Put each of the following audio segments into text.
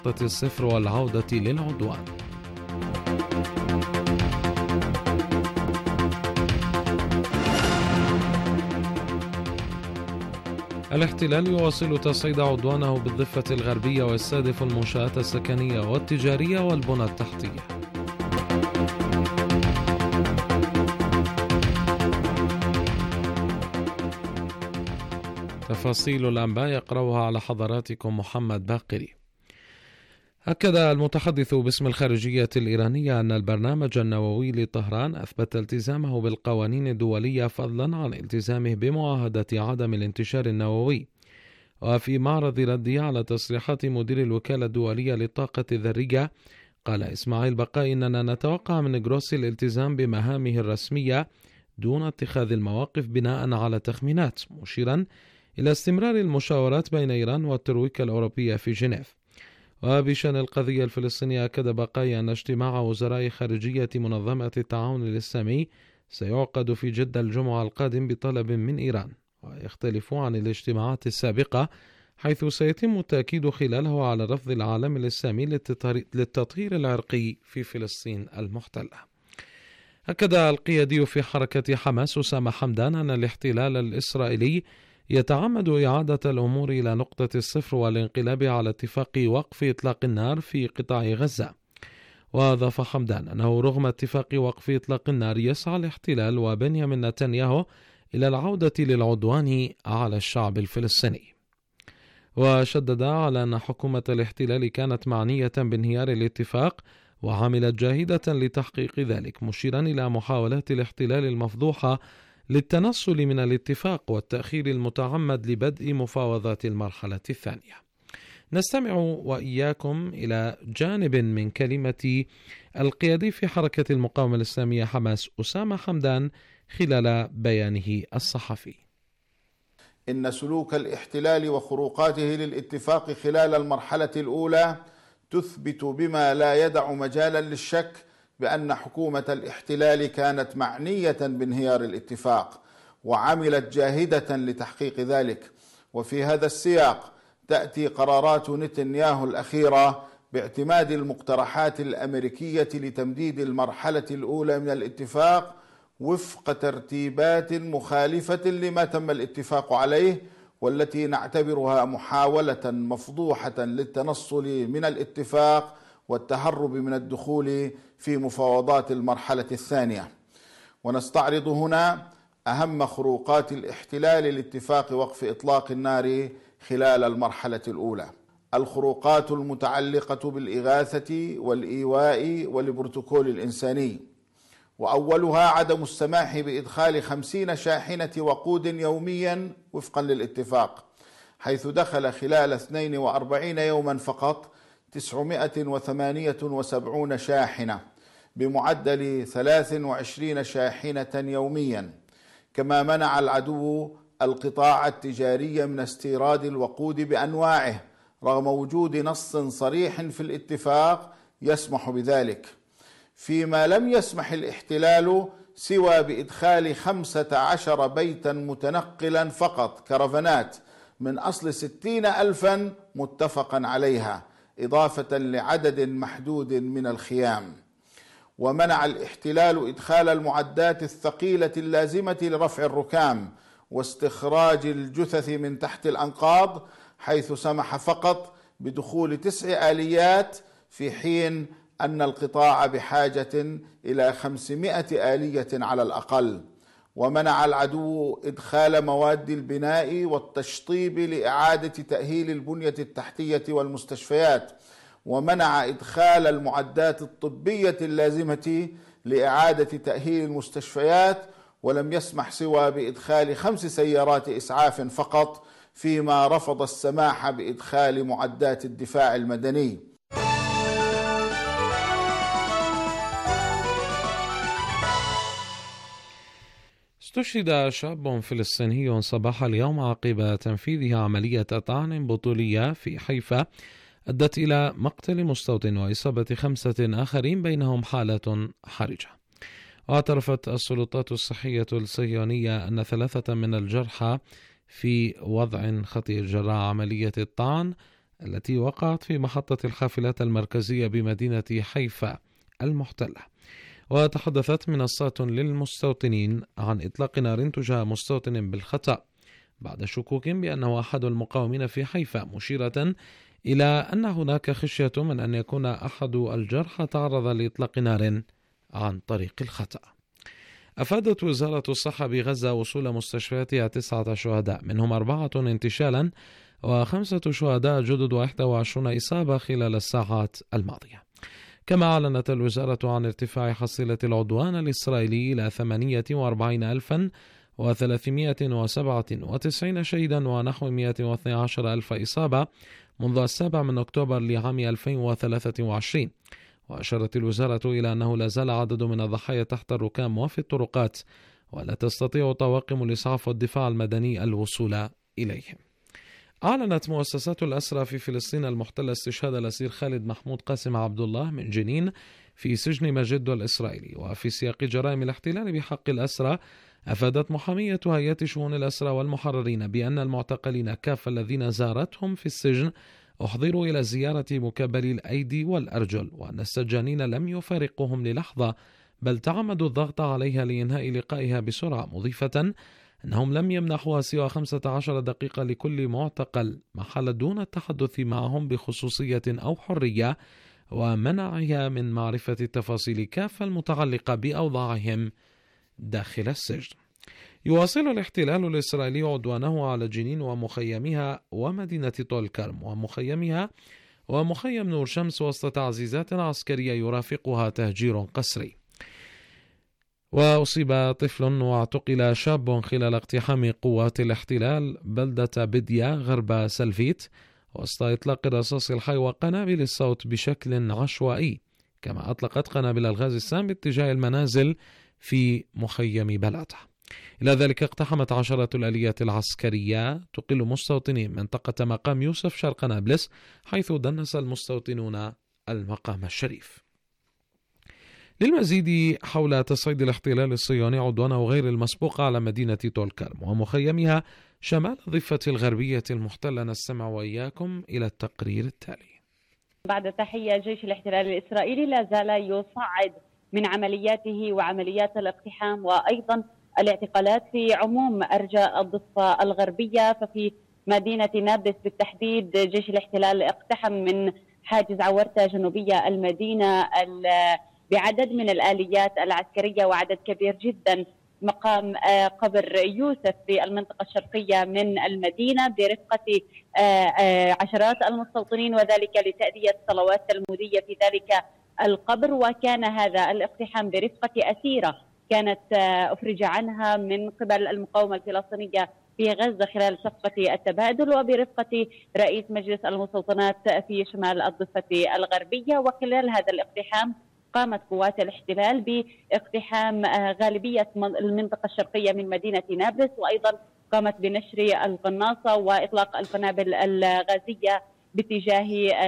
نقطة الصفر والعودة للعدوان. الاحتلال يواصل تصعيد عدوانه بالضفة الغربية ويستهدف المنشآت السكنية والتجارية والبنى التحتية. تفاصيل الأنباء يقرأها على حضراتكم محمد باقري. أكد المتحدث باسم الخارجية الإيرانية أن البرنامج النووي لطهران أثبت التزامه بالقوانين الدولية فضلا عن التزامه بمعاهدة عدم الانتشار النووي. وفي معرض رده على تصريحات مدير الوكالة الدولية للطاقة الذرية، قال إسماعيل بقاء إننا نتوقع من جروسي الالتزام بمهامه الرسمية دون اتخاذ المواقف بناء على تخمينات، مشيرا إلى استمرار المشاورات بين إيران والترويكا الأوروبية في جنيف. وبشأن القضية الفلسطينية، أكد بقاي أن اجتماع وزراء خارجية منظمة التعاون الإسلامي سيعقد في جدة الجمعة القادم بطلب من إيران، ويختلف عن الاجتماعات السابقة حيث سيتم التأكيد خلاله على رفض العالم الإسلامي للتطهير العرقي في فلسطين المحتلة. أكد القيادي في حركة حماس أسامة حمدان أن الاحتلال الإسرائيلي يتعمد إعادة الأمور إلى نقطة الصفر والانقلاب على اتفاق وقف إطلاق النار في قطاع غزة. وأضاف حمدان أنه رغم اتفاق وقف إطلاق النار يسعى الاحتلال وبنيامين نتنياهو إلى العودة للعدوان على الشعب الفلسطيني. وشدد على أن حكومة الاحتلال كانت معنية بانهيار الاتفاق وعملت جاهدة لتحقيق ذلك، مشيرا إلى محاولات الاحتلال المفضوحة للتنصل من الاتفاق والتأخير المتعمد لبدء مفاوضات المرحلة الثانية. نستمع وإياكم إلى جانب من كلمة القيادي في حركة المقاومة الإسلامية حماس أسامة حمدان خلال بيانه الصحفي. إن سلوك الاحتلال وخروقاته للاتفاق خلال المرحلة الأولى تثبت بما لا يدع مجالا للشك بأن حكومة الاحتلال كانت معنية بانهيار الاتفاق وعملت جاهدة لتحقيق ذلك. وفي هذا السياق تأتي قرارات نتنياهو الأخيرة باعتماد المقترحات الأمريكية لتمديد المرحلة الأولى من الاتفاق وفق ترتيبات مخالفة لما تم الاتفاق عليه، والتي نعتبرها محاولة مفضوحة للتنصل من الاتفاق والتهرب من الدخول في مفاوضات المرحلة الثانية. ونستعرض هنا أهم خروقات الاحتلال لاتفاق وقف إطلاق النار خلال المرحلة الأولى. الخروقات المتعلقة بالإغاثة والإيواء والبروتوكول الإنساني، وأولها عدم السماح بإدخال 50 شاحنة وقود يوميا وفقا للاتفاق، حيث دخل خلال 42 يوما فقط 978 شاحنة بمعدل 23 شاحنة يوميا. كما منع العدو القطاع التجاري من استيراد الوقود بأنواعه رغم وجود نص صريح في الاتفاق يسمح بذلك، فيما لم يسمح الاحتلال سوى بإدخال 15 بيتا متنقلا فقط كرفانات من أصل 60,000 متفقا عليها، إضافة لعدد محدود من الخيام. ومنع الاحتلال إدخال المعدات الثقيلة اللازمة لرفع الركام واستخراج الجثث من تحت الأنقاض، حيث سمح فقط بدخول 9 آليات في حين أن القطاع بحاجة إلى 500 آلية على الأقل. ومنع العدو إدخال مواد البناء والتشطيب لإعادة تأهيل البنية التحتية والمستشفيات، ومنع إدخال المعدات الطبية اللازمة لإعادة تأهيل المستشفيات، ولم يسمح سوى بإدخال 5 سيارات إسعاف فقط، فيما رفض السماح بإدخال معدات الدفاع المدني. استشهد شاب فلسطيني صباح اليوم عقب تنفيذ عملية طعن بطولية في حيفا أدت إلى مقتل مستوطن وإصابة 5 آخرين بينهم حالة حرجة. واعترفت السلطات الصحية الصهيونية أن 3 من الجرحى في وضع خطير جراء عملية الطعن التي وقعت في محطة الحافلات المركزية بمدينة حيفا المحتلة. وتحدثت منصات للمستوطنين عن إطلاق نار تجاه مستوطن بالخطأ بعد شكوك بأنه أحد المقاومين في حيفا، مشيرة إلى أن هناك خشية من أن يكون أحد الجرحى تعرض لإطلاق نار عن طريق الخطأ. أفادت وزارة الصحة بغزة وصول مستشفياتها 9 شهداء، منهم 4 انتشالا و5 شهداء جدد و21 إصابة خلال الساعات الماضية. كما أعلنت الوزارة عن ارتفاع حصيلة العدوان الإسرائيلي إلى 48,397 شهيدا ونحو 112,000 إصابة منذ 7 أكتوبر لعام 2023. وأشارت الوزارة إلى أنه لا زال عدد من الضحايا تحت الركام وفي الطرقات، ولا تستطيع طواقم الإسعاف والدفاع المدني الوصول إليهم. أعلنت مؤسسات الأسرى في فلسطين المحتلة استشهاد الأسير خالد محمود قاسم عبد الله من جنين في سجن مجدو الإسرائيلي. وفي سياق جرائم الاحتلال بحق الأسرى، أفادت محامية هيئة شؤون الأسرى والمحررين بأن المعتقلين كافة الذين زارتهم في السجن أحضروا إلى زيارة مكبلي الأيدي والأرجل، وأن السجانين لم يفارقوهم للحظة، بل تعمدوا الضغط عليها لإنهاء لقائها بسرعة، مضيفة أنهم لم يمنحوها سوى 15 دقيقة لكل معتقل محل دون التحدث معهم بخصوصية أو حرية، ومنعها من معرفة التفاصيل كافة المتعلقة بأوضاعهم داخل السجن. يواصل الاحتلال الإسرائيلي عدوانه على جنين ومخيمها ومدينة طول كرم ومخيمها ومخيم نور شمس وسط تعزيزات عسكرية يرافقها تهجير قسري. وأصيب طفل واعتقل شاب خلال اقتحام قوات الاحتلال بلدة بديا غرب سلفيت وسط إطلاق الرصاص الحي وقنابل الصوت بشكل عشوائي، كما أطلقت قنابل الغاز السام باتجاه المنازل في مخيم بلاتة. إلى ذلك اقتحمت عشرات الآليات العسكرية تقل مستوطنين منطقة مقام يوسف شرق نابلس، حيث دنس المستوطنون المقام الشريف. للمزيد حول تصعيد الاحتلال الصهيوني عدوانه غير المسبوق على مدينة طول كرم ومخيمها شمال الضفة الغربية المحتلة، نستمع وإياكم إلى التقرير التالي. بعد تحية، جيش الاحتلال الإسرائيلي لا زال يصعد من عملياته وعمليات الاقتحام وأيضا الاعتقالات في عموم أرجاء الضفة الغربية. ففي مدينة نابلس بالتحديد جيش الاحتلال اقتحم من حاجز عورتة جنوبية المدينة بعدد من الآليات العسكرية وعدد كبير جدا مقام قبر يوسف في المنطقة الشرقية من المدينة برفقة عشرات المستوطنين، وذلك لتأدية صلوات تلمودية في ذلك القبر. وكان هذا الاقتحام برفقة أسيرة كانت أفرج عنها من قبل المقاومة الفلسطينية في غزة خلال صفقة التبادل، وبرفقة رئيس مجلس المستوطنات في شمال الضفة الغربية. وخلال هذا الاقتحام قامت قوات الاحتلال باقتحام غالبية المنطقة الشرقية من مدينة نابلس، وأيضا قامت بنشر القناصة وإطلاق القنابل الغازية باتجاه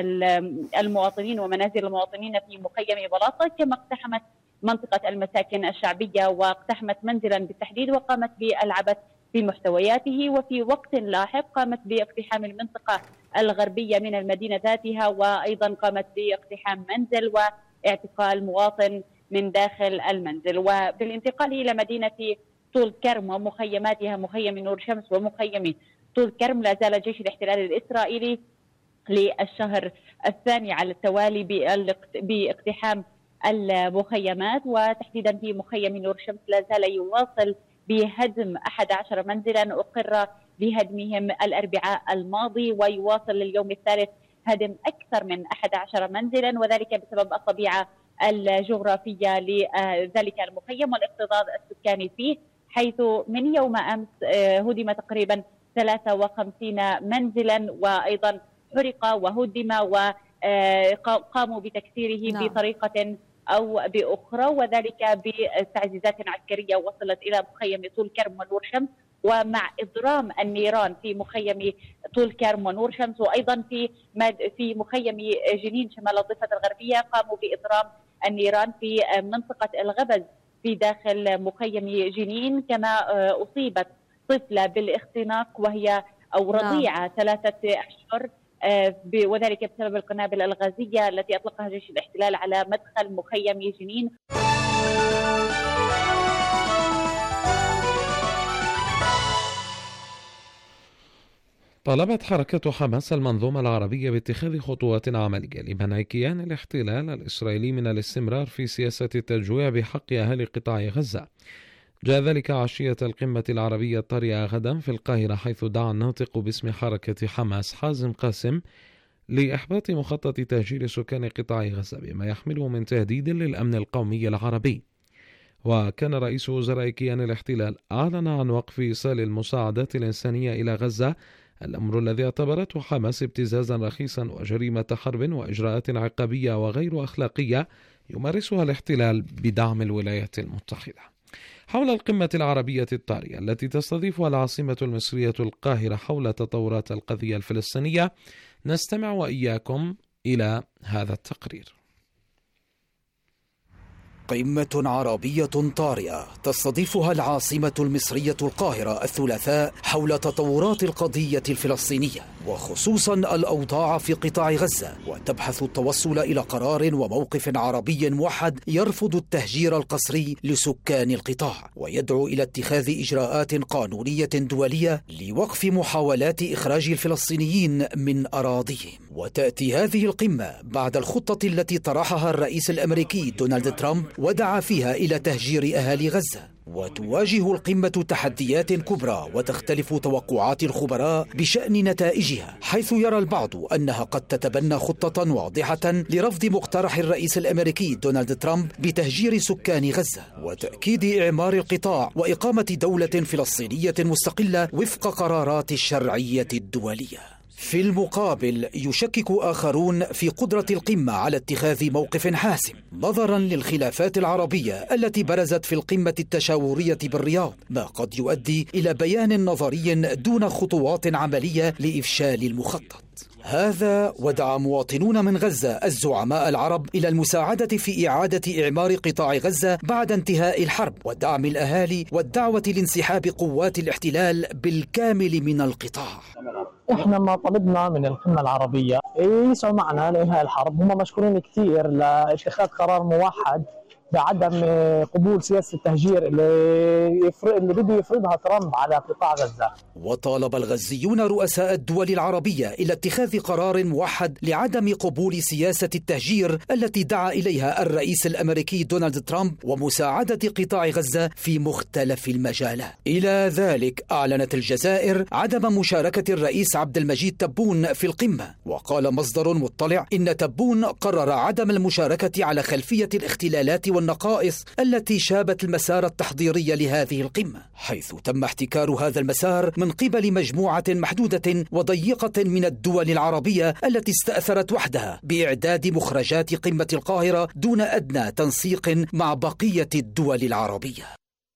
المواطنين ومنازل المواطنين في مخيم بلاطة، كما اقتحمت منطقة المساكن الشعبية واقتحمت منزلا بالتحديد وقامت بالعبث في محتوياته. وفي وقت لاحق قامت باقتحام المنطقة الغربية من المدينة ذاتها، وأيضا قامت باقتحام منزل واعتقال مواطن من داخل المنزل. وبالانتقال إلى مدينة طول كرم ومخيماتها مخيم نور شمس ومخيم طول كرم، لا زال جيش الاحتلال الإسرائيلي للشهر الثاني على التوالي باقتحام المخيمات، وتحديدا في مخيم نور شمس لا زال يواصل بهدم 11 منزلا أقر بهدمهم الأربعاء الماضي، ويواصل اليوم الثالث هدم أكثر من 11 منزلا، وذلك بسبب الطبيعة الجغرافية لذلك المخيم والاكتظاظ السكاني فيه، حيث من يوم أمس هدم تقريبا 53 منزلا وأيضا حرق وهدم وقاموا بتكسيره بطريقة أو بأخرى، وذلك بتعزيزات عسكرية وصلت إلى مخيم طول كرم ونور شمس، ومع إضرام النيران في مخيم طول كرم ونور شمس، وأيضا في مخيم جنين شمال الضفة الغربية قاموا بإضرام النيران في منطقة الغبز في داخل مخيم جنين. كما أصيبت طفلة بالاختناق وهي أو رضيعة 3 أشهر وذلك بسبب القنابل الغازية التي أطلقها جيش الاحتلال على مدخل مخيم جنين. طالبت حركة حماس المنظومة العربية باتخاذ خطوات عملية لمنع كيان الاحتلال الإسرائيلي من الاستمرار في سياسة التجويع بحق أهالي قطاع غزة. جاء ذلك عشية القمة العربية الطارئة غدا في القاهرة، حيث دعا الناطق باسم حركة حماس حازم قاسم لإحباط مخطط تهجير سكان قطاع غزة بما يحمله من تهديد للأمن القومي العربي. وكان رئيس وزراء كيان الاحتلال أعلن عن وقف إيصال المساعدات الإنسانية إلى غزة، الأمر الذي اعتبرته حماس ابتزازا رخيصا وجريمة حرب وإجراءات عقابية وغير أخلاقية يمارسها الاحتلال بدعم الولايات المتحدة. حول القمة العربية الطارئة التي تستضيفها العاصمة المصرية القاهرة حول تطورات القضية الفلسطينية، نستمع وإياكم إلى هذا التقرير. قمة عربية طارئة تستضيفها العاصمة المصرية القاهرة الثلاثاء حول تطورات القضية الفلسطينية وخصوصا الأوضاع في قطاع غزة، وتبحث التوصل إلى قرار وموقف عربي موحد يرفض التهجير القسري لسكان القطاع، ويدعو إلى اتخاذ إجراءات قانونية دولية لوقف محاولات إخراج الفلسطينيين من أراضيهم. وتأتي هذه القمة بعد الخطة التي طرحها الرئيس الأمريكي دونالد ترامب ودعا فيها إلى تهجير أهالي غزة. وتواجه القمة تحديات كبرى وتختلف توقعات الخبراء بشأن نتائجها، حيث يرى البعض أنها قد تتبنى خطة واضحة لرفض مقترح الرئيس الأمريكي دونالد ترامب بتهجير سكان غزة وتأكيد إعمار القطاع وإقامة دولة فلسطينية مستقلة وفق قرارات الشرعية الدولية. في المقابل يشكك آخرون في قدرة القمة على اتخاذ موقف حاسم نظرا للخلافات العربية التي برزت في القمة التشاورية بالرياض، ما قد يؤدي إلى بيان نظري دون خطوات عملية لإفشال المخطط. هذا ودعا مواطنون من غزة الزعماء العرب إلى المساعدة في إعادة إعمار قطاع غزة بعد انتهاء الحرب ودعم الأهالي والدعوة لانسحاب قوات الاحتلال بالكامل من القطاع. احنا ما طلبنا من القمة العربية يسعوا معنا لإنهاء الحرب، هم مشكورين كثير لاتخاذ قرار موحد بعدم قبول سياسة التهجير اللي بده يفرضها ترامب على قطاع غزة. وطالب الغزيون رؤساء الدول العربية إلى اتخاذ قرار موحد لعدم قبول سياسة التهجير التي دعا إليها الرئيس الأمريكي دونالد ترامب ومساعدة قطاع غزة في مختلف المجالات. إلى ذلك أعلنت الجزائر عدم مشاركة الرئيس عبد المجيد تبون في القمة، وقال مصدر مطلع إن تبون قرر عدم المشاركة على خلفية الاختلالات والنقائص التي شابت المسار التحضيري لهذه القمة، حيث تم احتكار هذا المسار من قبل مجموعة محدودة وضيقة من الدول العربية التي استأثرت وحدها بإعداد مخرجات قمة القاهرة دون أدنى تنسيق مع بقية الدول العربية.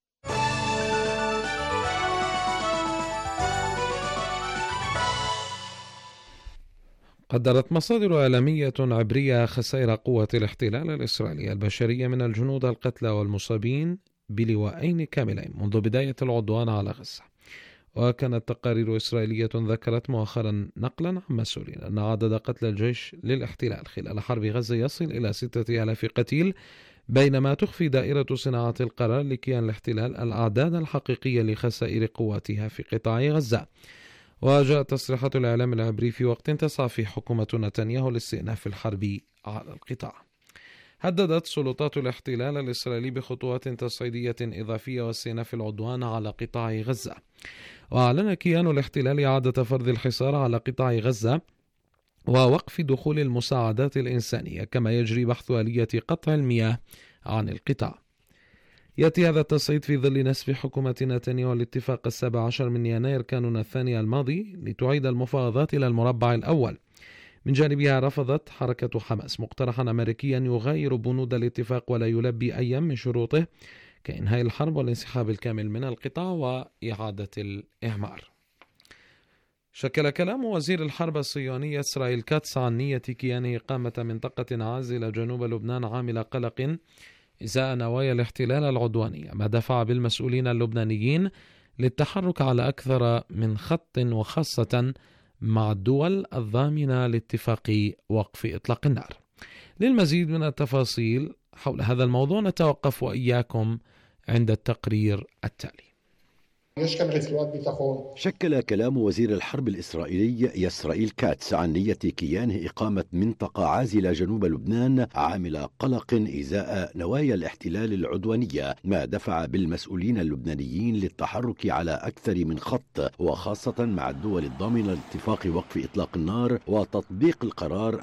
قدرت مصادر إعلامية عبرية خسائر قوة الاحتلال الإسرائيلي البشرية من الجنود القتلى والمصابين بلوائين كاملين منذ بداية العدوان على غزة. وكانت تقارير إسرائيلية ذكرت مؤخرا نقلا عن مسؤولين أن عدد قتلى الجيش للاحتلال خلال حرب غزة يصل إلى 6000 قتيل، بينما تخفي دائرة صناعة القرار لكيان الاحتلال الأعداد الحقيقية لخسائر قواتها في قطاع غزة. وجاءت تصريحات الإعلام العبري في وقت تسعى فيه حكومة نتنياهو لاستئناف الحرب على القطاع. هددت سلطات الاحتلال الإسرائيلي بخطوات تصعيدية إضافية واستئناف العدوان على قطاع غزة. وأعلن كيان الاحتلال إعادة فرض الحصار على قطاع غزة ووقف دخول المساعدات الإنسانية، كما يجري بحث آلية قطع المياه عن القطاع. يأتي هذا التصعيد في ظل نسب حكومة نتنياهو الاتفاق 17 من يناير كانون الثاني الماضي لتعيد المفاوضات إلى المربع الأول. من جانبها رفضت حركة حماس مقترحا أمريكيا يغير بنود الاتفاق ولا يلبي أي من شروطه كإنهاء الحرب والانسحاب الكامل من القطاع وإعادة الإعمار. شكل كلام وزير الحرب الصهيوني إسرائيل كاتس عن نية كيان إقامة منطقة عازلة جنوب لبنان عامل قلق إزاء نوايا الاحتلال العدوانية، ما دفع بالمسؤولين اللبنانيين للتحرك على أكثر من خط وخاصة مع الدول الضامنة لاتفاق وقف إطلاق النار. للمزيد من التفاصيل حول هذا الموضوع نتوقف وإياكم عند التقرير التالي. شكل كلام وزير الحرب الإسرائيلي يسرائيل كاتس عن نية كيانه إقامة منطقة عازلة جنوب لبنان عامل قلق إزاء نوايا الاحتلال العدوانية، ما دفع بالمسؤولين اللبنانيين للتحرك على أكثر من خط، وخاصة مع الدول الضامنة لاتفاق وقف إطلاق النار وتطبيق القرار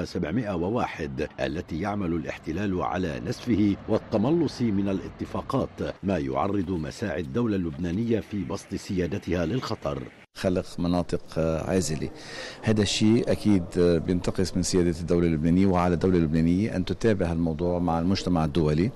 1701 التي يعمل الاحتلال على نسفه والتملص من الاتفاقات، ما يعرض مساعي الدولة اللبنانية في بسط سيادتها للخطر. خلق مناطق عازلة، هذا الشيء أكيد بينتقص من سيادة الدولة اللبنانية، وعلى الدولة اللبنانية أن تتابع الموضوع مع المجتمع الدولي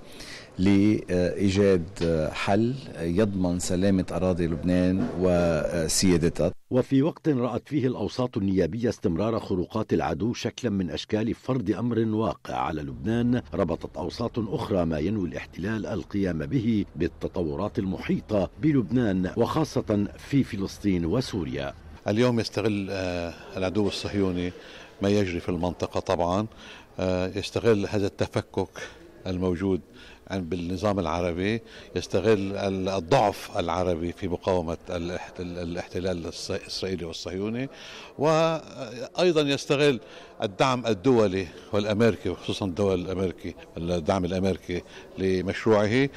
لإيجاد حل يضمن سلامة أراضي لبنان وسيادتها. وفي وقت رأت فيه الأوساط النيابية استمرار خروقات العدو شكلا من أشكال فرض أمر واقع على لبنان، ربطت أوساط أخرى ما ينوي الاحتلال القيام به بالتطورات المحيطة بلبنان وخاصة في فلسطين وسوريا. اليوم يستغل العدو الصهيوني ما يجري في المنطقة، طبعا يستغل هذا التفكك الموجود بالنظام العربي، يستغل الضعف العربي في مقاومة الاحتلال الإسرائيلي والصهيوني، وأيضا يستغل الدعم الدولي والأمريكي، وخصوصا الدعم الأمريكي لمشروعه،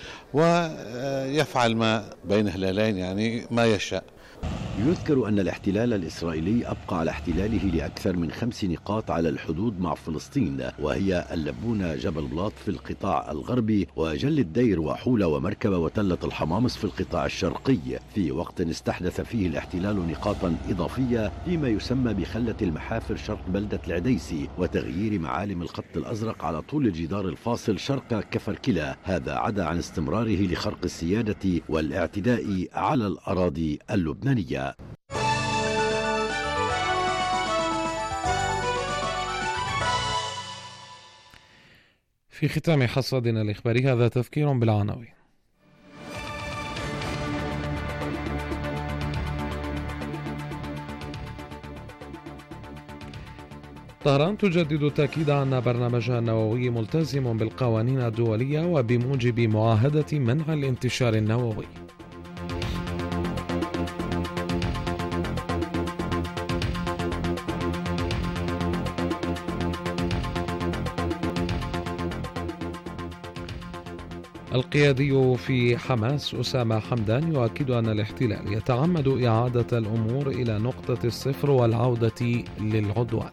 ويفعل ما بين هلالين يعني ما يشاء. يذكر أن الاحتلال الإسرائيلي أبقى على احتلاله لأكثر من 5 نقاط على الحدود مع فلسطين، وهي اللبونة، جبل بلاط في القطاع الغربي، وجل الدير وحولة ومركبة وتلة الحمامص في القطاع الشرقي، في وقت استحدث فيه الاحتلال نقاطا إضافية فيما يسمى بخلة المحافر شرق بلدة العديسي، وتغيير معالم الخط الأزرق على طول الجدار الفاصل شرق كفركلة. هذا عدا عن استمراره لخرق السيادة والاعتداء على الأراضي اللبنانية. في ختام حصادنا الإخباري هذا تذكير بالعناوين. طهران تجدد التأكيد أن برنامجها النووي ملتزم بالقوانين الدولية وبموجب معاهدة منع الانتشار النووي. القيادي في حماس أسامة حمدان يؤكد أن الاحتلال يتعمد إعادة الأمور إلى نقطة الصفر والعودة للعدوان.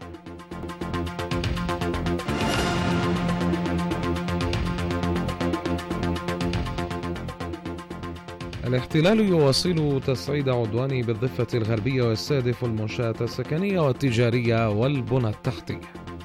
الاحتلال يواصل تصعيد عدوانه بالضفة الغربية ويستهدف المنشآت السكنية والتجارية والبنى التحتية.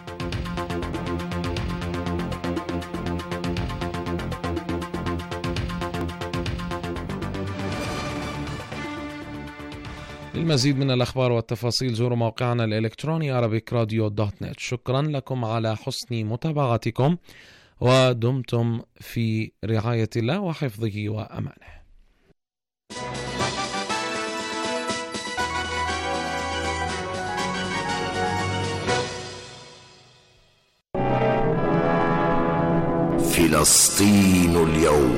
للمزيد من الأخبار والتفاصيل زوروا موقعنا الإلكتروني arabicradio.net. شكرا لكم على حسن متابعتكم، ودمتم في رعاية الله وحفظه وأمانه. فلسطين اليوم.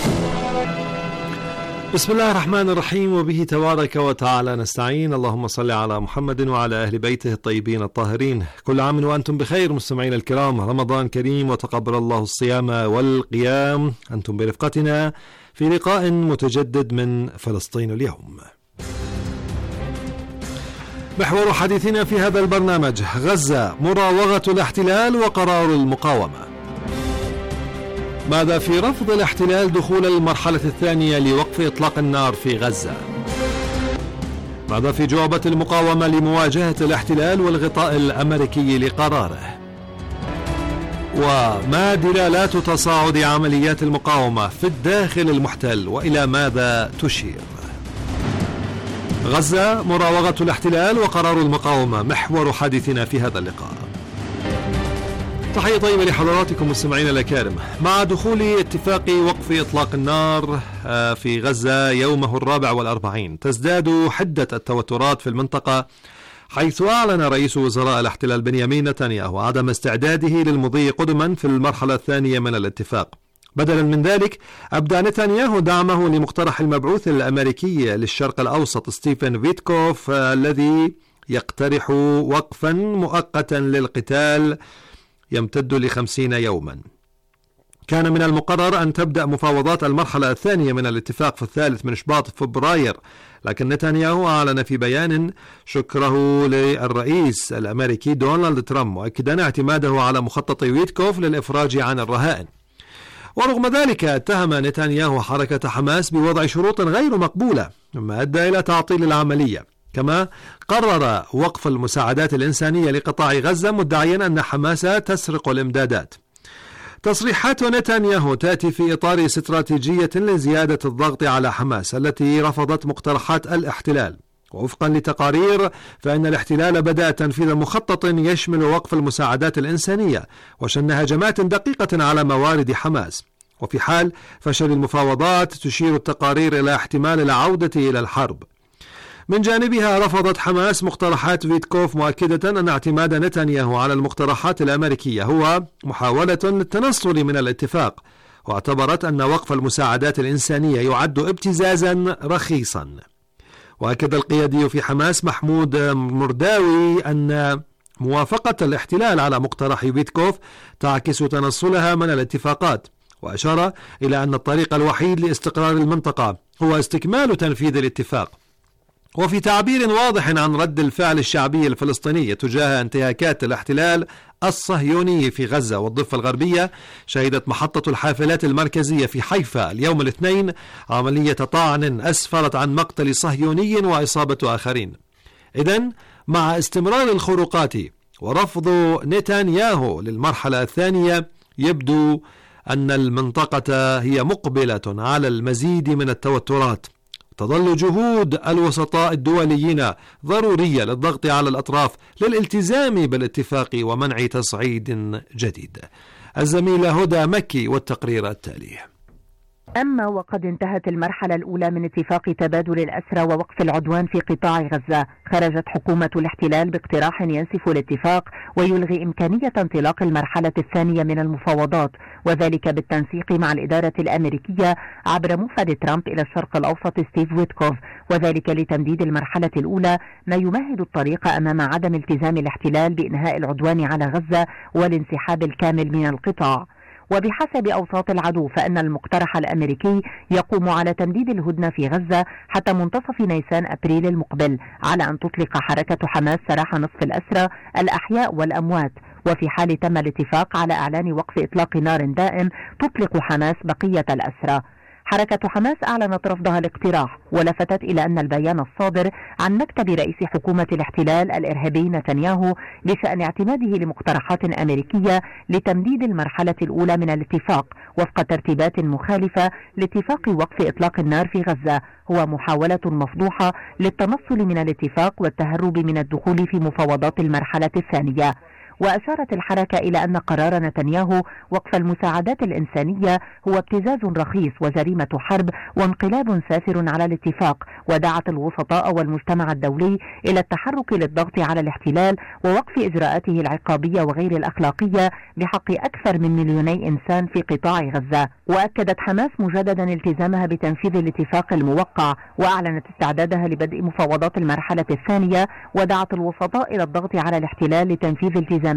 بسم الله الرحمن الرحيم، وبه تبارك وتعالى نستعين. اللهم صل على محمد وعلى أهل بيته الطيبين الطاهرين. كل عام وأنتم بخير مستمعين الكرام، رمضان كريم وتقبل الله الصيام والقيام. أنتم برفقتنا في لقاء متجدد من فلسطين اليوم. محور حديثنا في هذا البرنامج: غزة، مراوغة الاحتلال وقرار المقاومة. ماذا في رفض الاحتلال دخول المرحلة الثانية لوقف إطلاق النار في غزة؟ ماذا في جوابة المقاومة لمواجهة الاحتلال والغطاء الأمريكي لقراره؟ وما دلالات تصاعد عمليات المقاومة في الداخل المحتل وإلى ماذا تشير؟ غزة، مراوغة الاحتلال وقرار المقاومة، محور حديثنا في هذا اللقاء. تحية طيبة لحضراتكم مستمعين الأكارم. مع دخول اتفاق وقف إطلاق النار في غزة يومه 44 تزداد حدة التوترات في المنطقة حيث أعلن رئيس وزراء الاحتلال بنيامين نتنياهو عدم استعداده للمضي قدما في المرحلة الثانية من الاتفاق. بدلا من ذلك أبدى نتنياهو دعمه لمقترح المبعوث الأمريكي للشرق الأوسط ستيفن ويتكوف الذي يقترح وقفا مؤقتا للقتال يمتد ل50 يوما. كان من المقرر أن تبدأ مفاوضات المرحلة الثانية من الاتفاق في 3 من شباط فبراير، لكن نتنياهو أعلن في بيان شكره للرئيس الأمريكي دونالد ترامب، مؤكدا اعتماده على مخطط ويتكوف للإفراج عن الرهائن. ورغم ذلك اتهم نتنياهو حركة حماس بوضع شروط غير مقبولة مما أدى إلى تعطيل العملية. كما قرر وقف المساعدات الإنسانية لقطاع غزة مدعيا أن حماس تسرق الإمدادات. تصريحات نتنياهو تأتي في إطار استراتيجية لزيادة الضغط على حماس التي رفضت مقترحات الاحتلال. ووفقا لتقارير فإن الاحتلال بدأ تنفيذ مخطط يشمل وقف المساعدات الإنسانية وشن هجمات دقيقة على موارد حماس. وفي حال فشل المفاوضات تشير التقارير إلى احتمال العودة إلى الحرب. من جانبها رفضت حماس مقترحات ويتكوف مؤكدة أن اعتماد نتنياهو على المقترحات الأمريكية هو محاولة للتنصل من الاتفاق، واعتبرت أن وقف المساعدات الإنسانية يعد ابتزازا رخيصا. وأكد القيادي في حماس محمود مرداوي أن موافقة الاحتلال على مقترح ويتكوف تعكس تنصلها من الاتفاقات، وأشار إلى أن الطريق الوحيد لاستقرار المنطقة هو استكمال تنفيذ الاتفاق. وفي تعبير واضح عن رد الفعل الشعبي الفلسطيني تجاه انتهاكات الاحتلال الصهيوني في غزة والضفة الغربية، شهدت محطة الحافلات المركزية في حيفا اليوم الاثنين عملية طعن أسفرت عن مقتل صهيوني وإصابة آخرين. إذن مع استمرار الخروقات ورفض نتنياهو للمرحلة الثانية، يبدو أن المنطقة هي مقبلة على المزيد من التوترات. تظل جهود الوسطاء الدوليين ضرورية للضغط على الأطراف للالتزام بالاتفاق ومنع تصعيد جديد. الزميلة هدى مكي والتقرير التالي. أما وقد انتهت المرحلة الأولى من اتفاق تبادل الأسرى ووقف العدوان في قطاع غزة، خرجت حكومة الاحتلال باقتراح ينسف الاتفاق ويلغي إمكانية انطلاق المرحلة الثانية من المفاوضات، وذلك بالتنسيق مع الإدارة الأمريكية عبر موفد ترامب إلى الشرق الأوسط ستيف ويتكوف، وذلك لتمديد المرحلة الأولى، ما يمهد الطريق أمام عدم التزام الاحتلال بإنهاء العدوان على غزة والانسحاب الكامل من القطاع. وبحسب أوساط العدو فإن المقترح الأمريكي يقوم على تمديد الهدنة في غزة حتى منتصف نيسان أبريل المقبل، على أن تطلق حركة حماس سراح نصف الأسرى الأحياء والأموات، وفي حال تم الاتفاق على إعلان وقف إطلاق نار دائم تطلق حماس بقية الأسرى. حركة حماس أعلنت رفضها الاقتراح، ولفتت إلى أن البيان الصادر عن مكتب رئيس حكومة الاحتلال الإرهابي نتنياهو بشأن اعتماده لمقترحات أمريكية لتمديد المرحلة الأولى من الاتفاق وفق ترتيبات مخالفة لاتفاق وقف إطلاق النار في غزة هو محاولة مفضوحة للتنصل من الاتفاق والتهرب من الدخول في مفاوضات المرحلة الثانية. وأشارت الحركة إلى أن قرار نتنياهو وقف المساعدات الإنسانية هو ابتزاز رخيص وجريمة حرب وانقلاب سافر على الاتفاق، ودعت الوسطاء والمجتمع الدولي إلى التحرك للضغط على الاحتلال ووقف إجراءاته العقابية وغير الأخلاقية بحق أكثر من 2 مليون إنسان في قطاع غزة. وأكدت حماس مجددا التزامها بتنفيذ الاتفاق الموقع، وأعلنت استعدادها لبدء مفاوضات المرحلة الثانية، ودعت الوسطاء إلى الضغط على الاحتلال لتنفيذ التزاماته.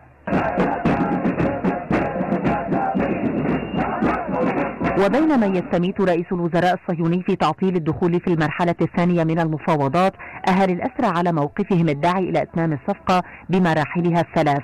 وبينما يستميت رئيس الوزراء الصهيوني في تعطيل الدخول في المرحلة الثانية من المفاوضات، أهالي الأسرى على موقفهم الداعي إلى إتمام الصفقة بمراحلها الثلاث.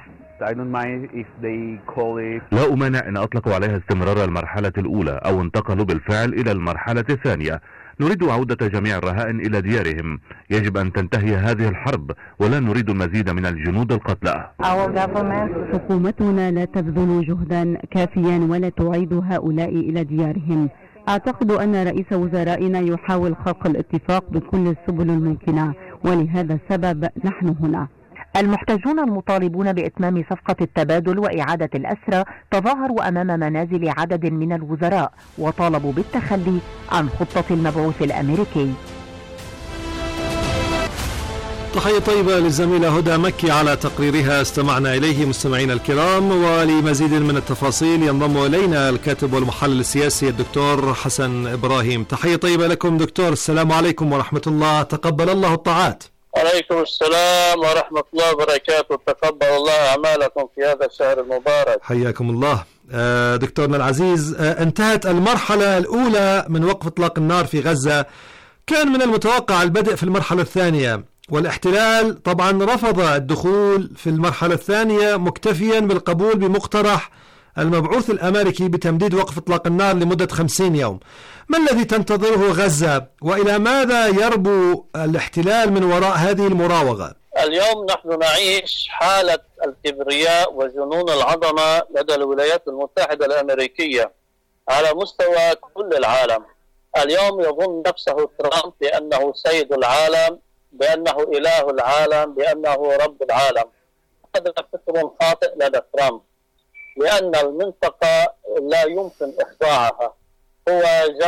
لا أمانع أن أطلقوا عليها استمرار المرحلة الأولى أو انتقلوا بالفعل إلى المرحلة الثانية. نريد عودة جميع الرهائن إلى ديارهم. يجب أن تنتهي هذه الحرب ولا نريد المزيد من الجنود القتلى. حكومتنا لا تبذل جهدا كافيا ولا تعيد هؤلاء إلى ديارهم. أعتقد أن رئيس وزرائنا يحاول خلق الاتفاق بكل السبل الممكنة، ولهذا السبب نحن هنا. المحتجون المطالبون بإتمام صفقة التبادل وإعادة الأسرى تظاهروا أمام منازل عدد من الوزراء وطالبوا بالتخلي عن خطة المبعوث الأمريكي. تحية طيبة للزميلة هدى مكي على تقريرها استمعنا إليه. مستمعينا الكرام، ولمزيد من التفاصيل ينضم إلينا الكاتب والمحلل السياسي الدكتور حسن إبراهيم. تحية طيبة لكم دكتور. السلام عليكم ورحمة الله، تقبل الله الطاعات. عليكم السلام ورحمة الله وبركاته، تقبل الله أعمالكم في هذا الشهر المبارك. حياكم الله. دكتورنا العزيز، انتهت المرحلة الأولى من وقف إطلاق النار في غزة. كان من المتوقع البدء في المرحلة الثانية، والاحتلال طبعا رفض الدخول في المرحلة الثانية مكتفيا بالقبول بمقترح المبعوث الأمريكي بتمديد وقف إطلاق النار لمدة 50 يوم. ما الذي تنتظره غزة، وإلى ماذا يربو الاحتلال من وراء هذه المراوغة؟ اليوم نحن نعيش حالة الكبرياء وجنون العظمة لدى الولايات المتحدة الأمريكية على مستوى كل العالم. اليوم يظن نفسه ترامب بأنه سيد العالم، بأنه إله العالم، بأنه رب العالم. هذا فكر خاطئ لدى ترامب، لأن المنطقة لا يمكن إخضاعها. هو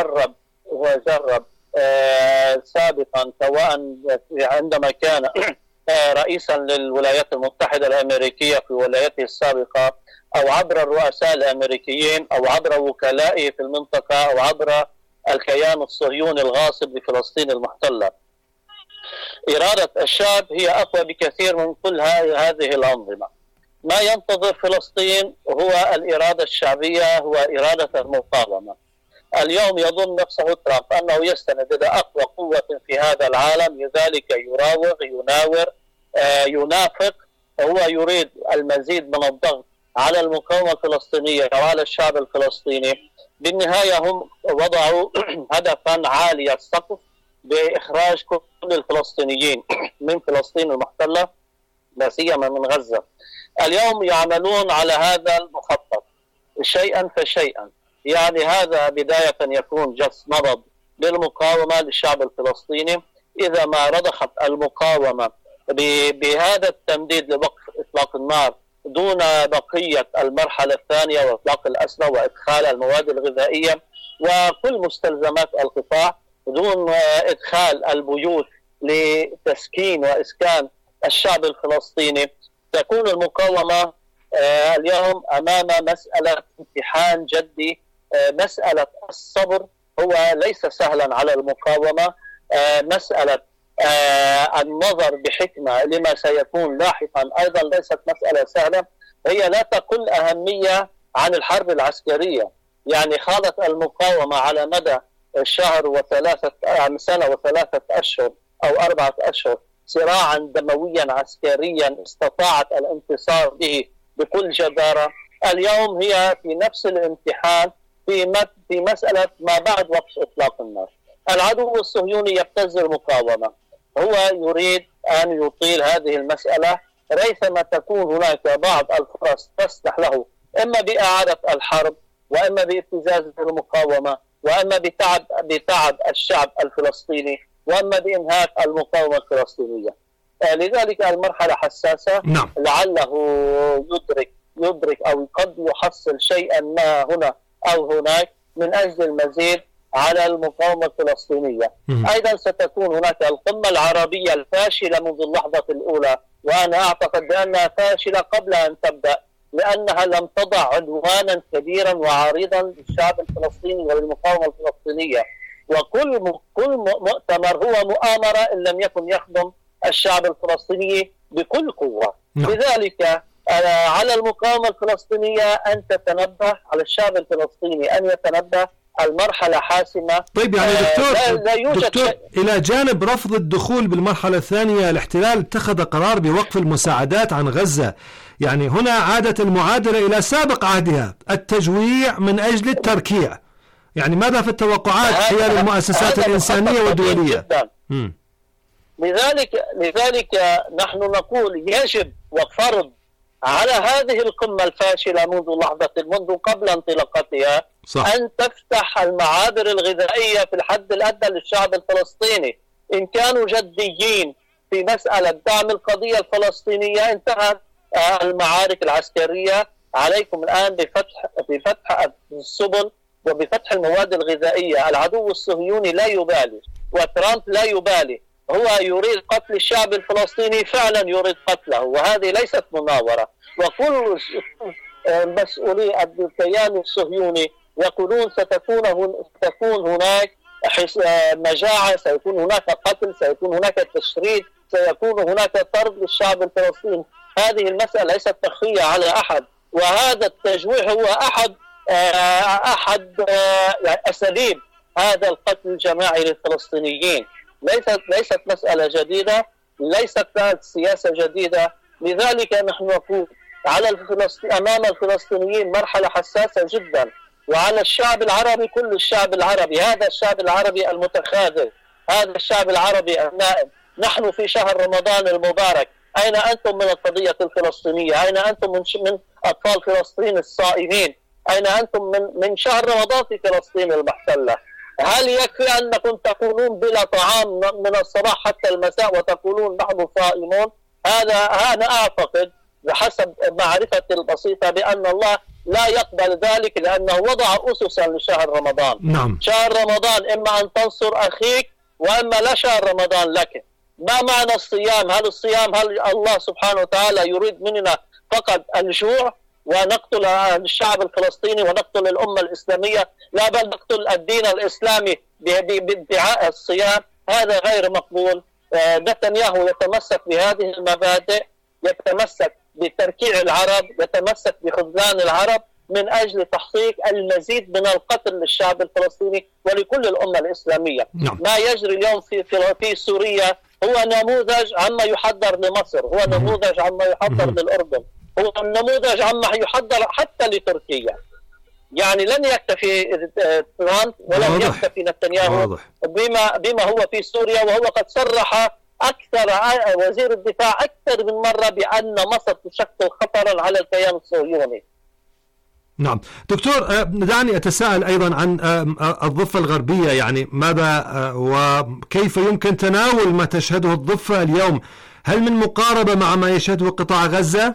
جرب سابقا، سواء عندما كان رئيسا للولايات المتحدة الأمريكية في ولايته السابقة، أو عبر الرؤساء الأمريكيين، أو عبر وكلائه في المنطقة، أو عبر الكيان الصهيوني الغاصب لفلسطين المحتلة. إرادة الشعب هي أقوى بكثير من كل هذه الأنظمة. ما ينتظر فلسطين هو الإرادة الشعبية، هو إرادة المقاومة. اليوم يظن نفسه ترامب أنه يستند إلى أقوى قوة في هذا العالم، لذلك يراوغ، يناور، ينافق. هو يريد المزيد من الضغط على المقاومة الفلسطينية وعلى الشعب الفلسطيني. بالنهاية هم وضعوا هدفا عالي السقف بإخراج كل الفلسطينيين من فلسطين المحتلة، لا سيما من غزة. اليوم يعملون على هذا المخطط شيئا فشيئا. يعني هذا بداية يكون جس نبض للمقاومة للشعب الفلسطيني. إذا ما رضخت المقاومة بهذا التمديد لوقف إطلاق النار دون بقية المرحلة الثانية وإطلاق الأسرى وإدخال المواد الغذائية وكل مستلزمات القطاع، دون إدخال البيوت لتسكين وإسكان الشعب الفلسطيني، تكون المقاومة اليوم أمام مسألة امتحان جدي. مسألة الصبر هو ليس سهلا على المقاومة. مسألة النظر بحكمة لما سيكون لاحقا أيضا ليست مسألة سهلة. هي لا تقل أهمية عن الحرب العسكرية. يعني خاضت المقاومة على مدى سنة وثلاثة أشهر أو 4 أشهر صراعا دمويا عسكريا استطاعت الانتصار به بكل جدارة. اليوم هي في نفس الامتحان في مسألة ما بعد وقف إطلاق النار. العدو الصهيوني يبتز المقاومة، هو يريد أن يطيل هذه المسألة ريثما تكون هناك بعض الفرص تسمح له، إما بإعادة الحرب، وإما بابتزاز المقاومة، وإما بتعب الشعب الفلسطيني، وإما بإنهاك المقاومة الفلسطينية. لذلك المرحلة حساسة. نعم. لعله يدرك أو قد يحصل شيئا ما هنا أو هناك من أجل المزيد على المقاومة الفلسطينية. أيضا ستكون هناك القمة العربية الفاشلة منذ اللحظة الأولى، وأنا أعتقد بأنها فاشلة قبل أن تبدأ، لأنها لم تضع عنوانا كبيرا وعريضا للشعب الفلسطيني وللمقاومة الفلسطينية. وكل مؤتمر هو مؤامرة إن لم يكن يخدم الشعب الفلسطيني بكل قوة. لذلك على المقاومة الفلسطينية أن تتنبه، على الشعب الفلسطيني أن يتنبه. المرحلة حاسمة. طيب يعني دكتور إلى جانب رفض الدخول بالمرحلة الثانية، الاحتلال اتخذ قرار بوقف المساعدات عن غزة. يعني هنا عادت المعادلة إلى سابق عهدها، التجويع من أجل التركيع. يعني ماذا في التوقعات حيال المؤسسات الإنسانية والدولية؟ لذلك نحن نقول يجب وفرض على هذه القمة الفاشلة منذ قبل انطلاقتها أن تفتح المعابر الغذائية في الحد الأدنى للشعب الفلسطيني. إن كانوا جديين في مسألة دعم القضية الفلسطينية انتهت المعارك العسكرية. عليكم الآن بفتح السبل وبفتح المواد الغذائية. العدو الصهيوني لا يبالي، وترامب لا يبالي. هو يريد قتل الشعب الفلسطيني، فعلا يريد قتله، وهذه ليست مناورة. وكل مسؤولي الكيان الصهيوني يقولون ستكون هناك مجاعة، سيكون هناك قتل، سيكون هناك تشريد، سيكون هناك طرد للشعب الفلسطيني. هذه المسألة ليست مخفية على أحد، وهذا التجويع هو أحد أساليب هذا القتل الجماعي للفلسطينيين. ليست مسألة جديدة، ليست سياسة جديدة. لذلك نحن نقول أمام الفلسطينيين مرحلة حساسة جدا، وعلى الشعب العربي، كل الشعب العربي، هذا الشعب العربي المتخاذل، هذا الشعب العربي النائم. نحن في شهر رمضان المبارك، أين أنتم من القضية الفلسطينية؟ أين أنتم من أطفال فلسطين الصائمين؟ أين أنتم من شهر رمضان في فلسطين المحتلة؟ هل يكفي أنكم تكونون بلا طعام من الصباح حتى المساء وتقولون نحن صائمون؟ أنا أعتقد بحسب معرفتي البسيطة بأن الله لا يقبل ذلك، لأنه وضع أسسا لشهر رمضان. نعم. شهر رمضان إما أن تنصر أخيك، وإما لا شهر رمضان لك. ما معنى الصيام؟ هل الله سبحانه وتعالى يريد مننا فقط الجوع ونقتل الشعب الفلسطيني ونقتل الأمة الإسلامية؟ لا، بل نقتل الدين الإسلامي بادعاء الصيام. هذا غير مقبول. نتنياهو يتمسك بهذه المبادئ، يتمسك بتركيع العرب، يتمسك بخذلان العرب من أجل تحقيق المزيد من القتل للشعب الفلسطيني ولكل الأمة الإسلامية. ما يجري اليوم في سوريا هو نموذج عما يحضر لمصر، هو نموذج عما يحضر للأردن، هو نموذج عما يحضر حتى لتركيا. يعني لن يكتفي ترامب ولن يكتفي نتنياهو بما هو في سوريا، وهو قد صرح وزير الدفاع أكثر من مرة بأن مصر تشكل خطرا على الكيان الصهيوني. نعم دكتور، دعني أتساءل أيضا عن الضفة الغربية، يعني ماذا وكيف يمكن تناول ما تشهده الضفة اليوم؟ هل من مقاربة مع ما يشهده قطاع غزة؟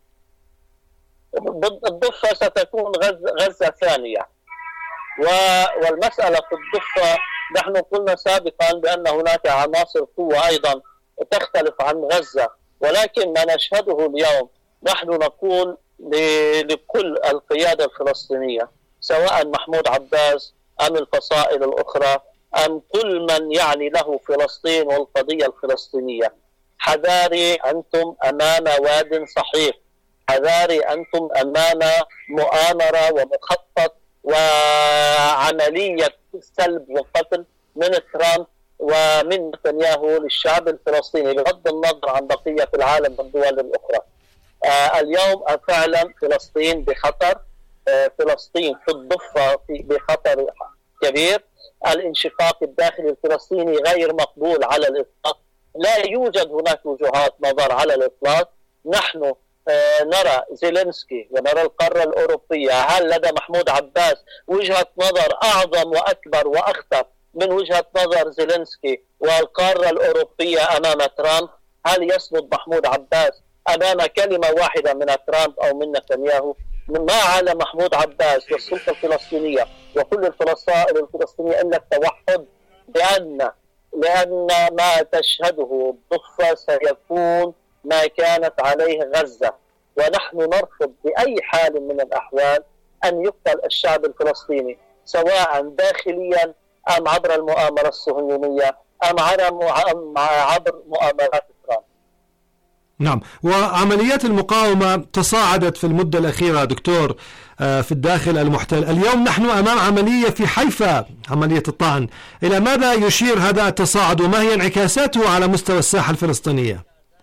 الضفة ستكون غزة ثانية، والمسألة في الضفة نحن قلنا سابقا بأن هناك عناصر قوة أيضا تختلف عن غزة، ولكن ما نشهده اليوم نحن نقول لكل القيادة الفلسطينية، سواء محمود عباس أم الفصائل الأخرى أم كل من يعني له فلسطين والقضية الفلسطينية، حذاري أنتم أمام واد صحيح، حذاري أنتم أمام مؤامرة ومخطط وعملية سلب وقتل من ترامب ومن نتنياهو للشعب الفلسطيني بغض النظر عن بقية العالم والدول الأخرى. اليوم فعلا فلسطين بخطر، فلسطين في الضفة بخطر كبير. الانشقاق الداخلي الفلسطيني غير مقبول على الإطلاق، لا يوجد هناك وجهات نظر على الإطلاق. نحن نرى زيلينسكي ونرى القارة الأوروبية، هل لدى محمود عباس وجهة نظر أعظم وأكبر وأخطر من وجهة نظر زيلينسكي والقارة الأوروبية أمام ترامب؟ هل يصمد محمود عباس أمام كلمة واحدة من ترامب أو من نتنياهو؟ ما على محمود عباس والسلطة الفلسطينية وكل الفصائل الفلسطينية إلا التوحد، لأن ما تشهده الضفة سيكون ما كانت عليه غزة، ونحن نرفض بأي حال من الأحوال أن يقتل الشعب الفلسطيني، سواء داخليا أم عبر المؤامرة الصهيونية أم عبر مؤامرات ترامب. نعم، وعمليات المقاومة تصاعدت في المدة الأخيرة دكتور في الداخل المحتل. اليوم نحن أمام عملية في حيفا، عملية الطعن. إلى ماذا يشير هذا التصاعد وما هي انعكاساته على مستوى الساحة الفلسطينية؟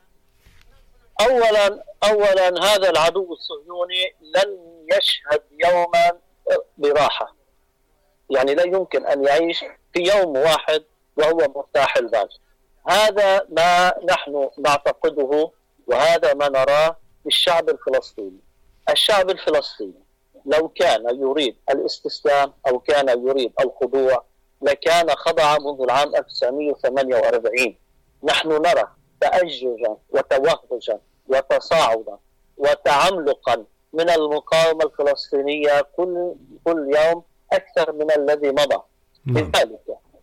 أولا هذا العدو الصهيوني لن يشهد يوما براحة، يعني لا يمكن أن يعيش في يوم واحد وهو مرتاح البال. هذا ما نحن نعتقده وهذا ما نراه للشعب الفلسطيني. الشعب الفلسطيني لو كان يريد الاستسلام أو كان يريد الخضوع لكان خضع منذ العام 1948. نحن نرى تأججا وتوهجا وتصاعدا وتعملقا من المقاومة الفلسطينية كل يوم أكثر من الذي مضى. لذلك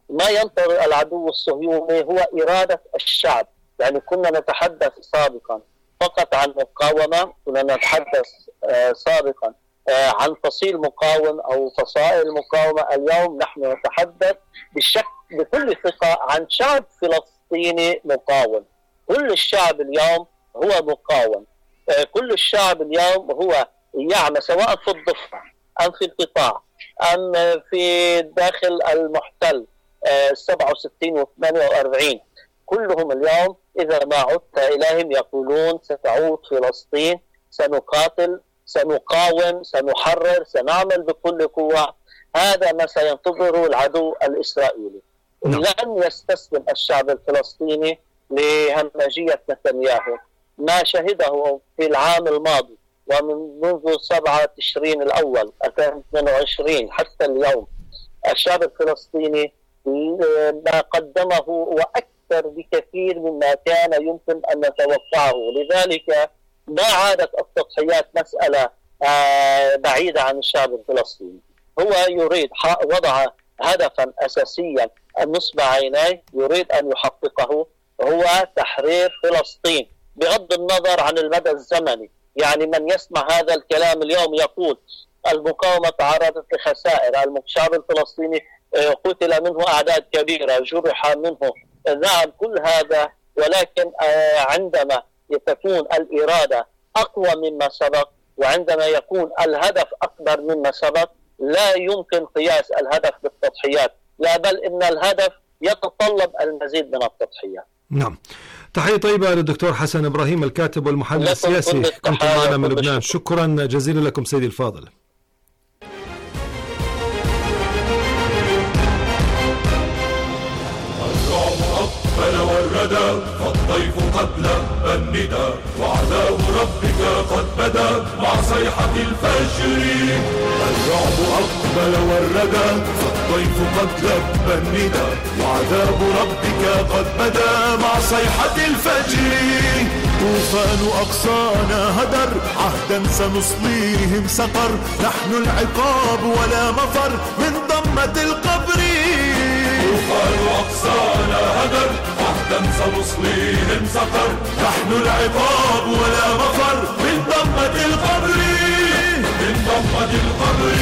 ما ينتظر العدو الصهيوني هو إرادة الشعب. يعني كنا نتحدث سابقا فقط عن مقاومة، كنا نتحدث سابقا عن فصيل مقاوم أو فصائل مقاومة. اليوم نحن نتحدث بكل ثقة عن شعب فلسطيني مقاوم. كل الشعب اليوم هو مقاوم، كل الشعب اليوم هو يعمل سواء في الضفة أم في القطاع أم في داخل المحتل 67 و 48. كلهم اليوم إذا ما عدت إليهم يقولون ستعود فلسطين، سنقاتل، سنقاوم، سنحرر، سنعمل بكل قوة. هذا ما سينتظره العدو الإسرائيلي. لن يستسلم الشعب الفلسطيني لهمجية نتنياهو. ما شهده في العام الماضي ومنذ 7 تشرين الأول 2022 حتى اليوم، الشعب الفلسطيني ما قدمه وأكثر بكثير مما كان يمكن أن نتوقعه. لذلك ما عادت التضحيات مسألة بعيدة عن الشعب الفلسطيني. هو يريد وضع هدفا أساسيا نصب عينيه يريد أن يحققه، هو تحرير فلسطين بغض النظر عن المدى الزمني. يعني من يسمع هذا الكلام اليوم يقول المقاومة تعرضت لخسائر، الشعب الفلسطيني قتل منه أعداد كبيرة، جرح منه، نعم كل هذا، ولكن عندما تكون الإرادة أقوى مما سبق وعندما يكون الهدف أكبر مما سبق لا يمكن قياس الهدف بالتضحيات، لا بل إن الهدف يتطلب المزيد من التضحيات. نعم. تحية طيبة للدكتور حسن إبراهيم الكاتب والمحلل السياسي، كنت معنا من لبنان. شكرا جزيلا لكم سيدي الفاضل. والردى فالطيف قد لبى الندى وعذاب ربك قد بدا مع صيحة الفجر. الرعب أقبل والردى فالطيف قد لبى الندى وعذاب ربك قد بدا مع صيحة الفجر. طوفان أقصانا هدر عهدا سنصليهم سقر، نحن العقاب ولا مفر من ضمة القبر. طوفان أقصانا هدر عهدا سنصليهم سقر، نحن العقاب ولا مفر من ضمة القبر. من ضمة القبر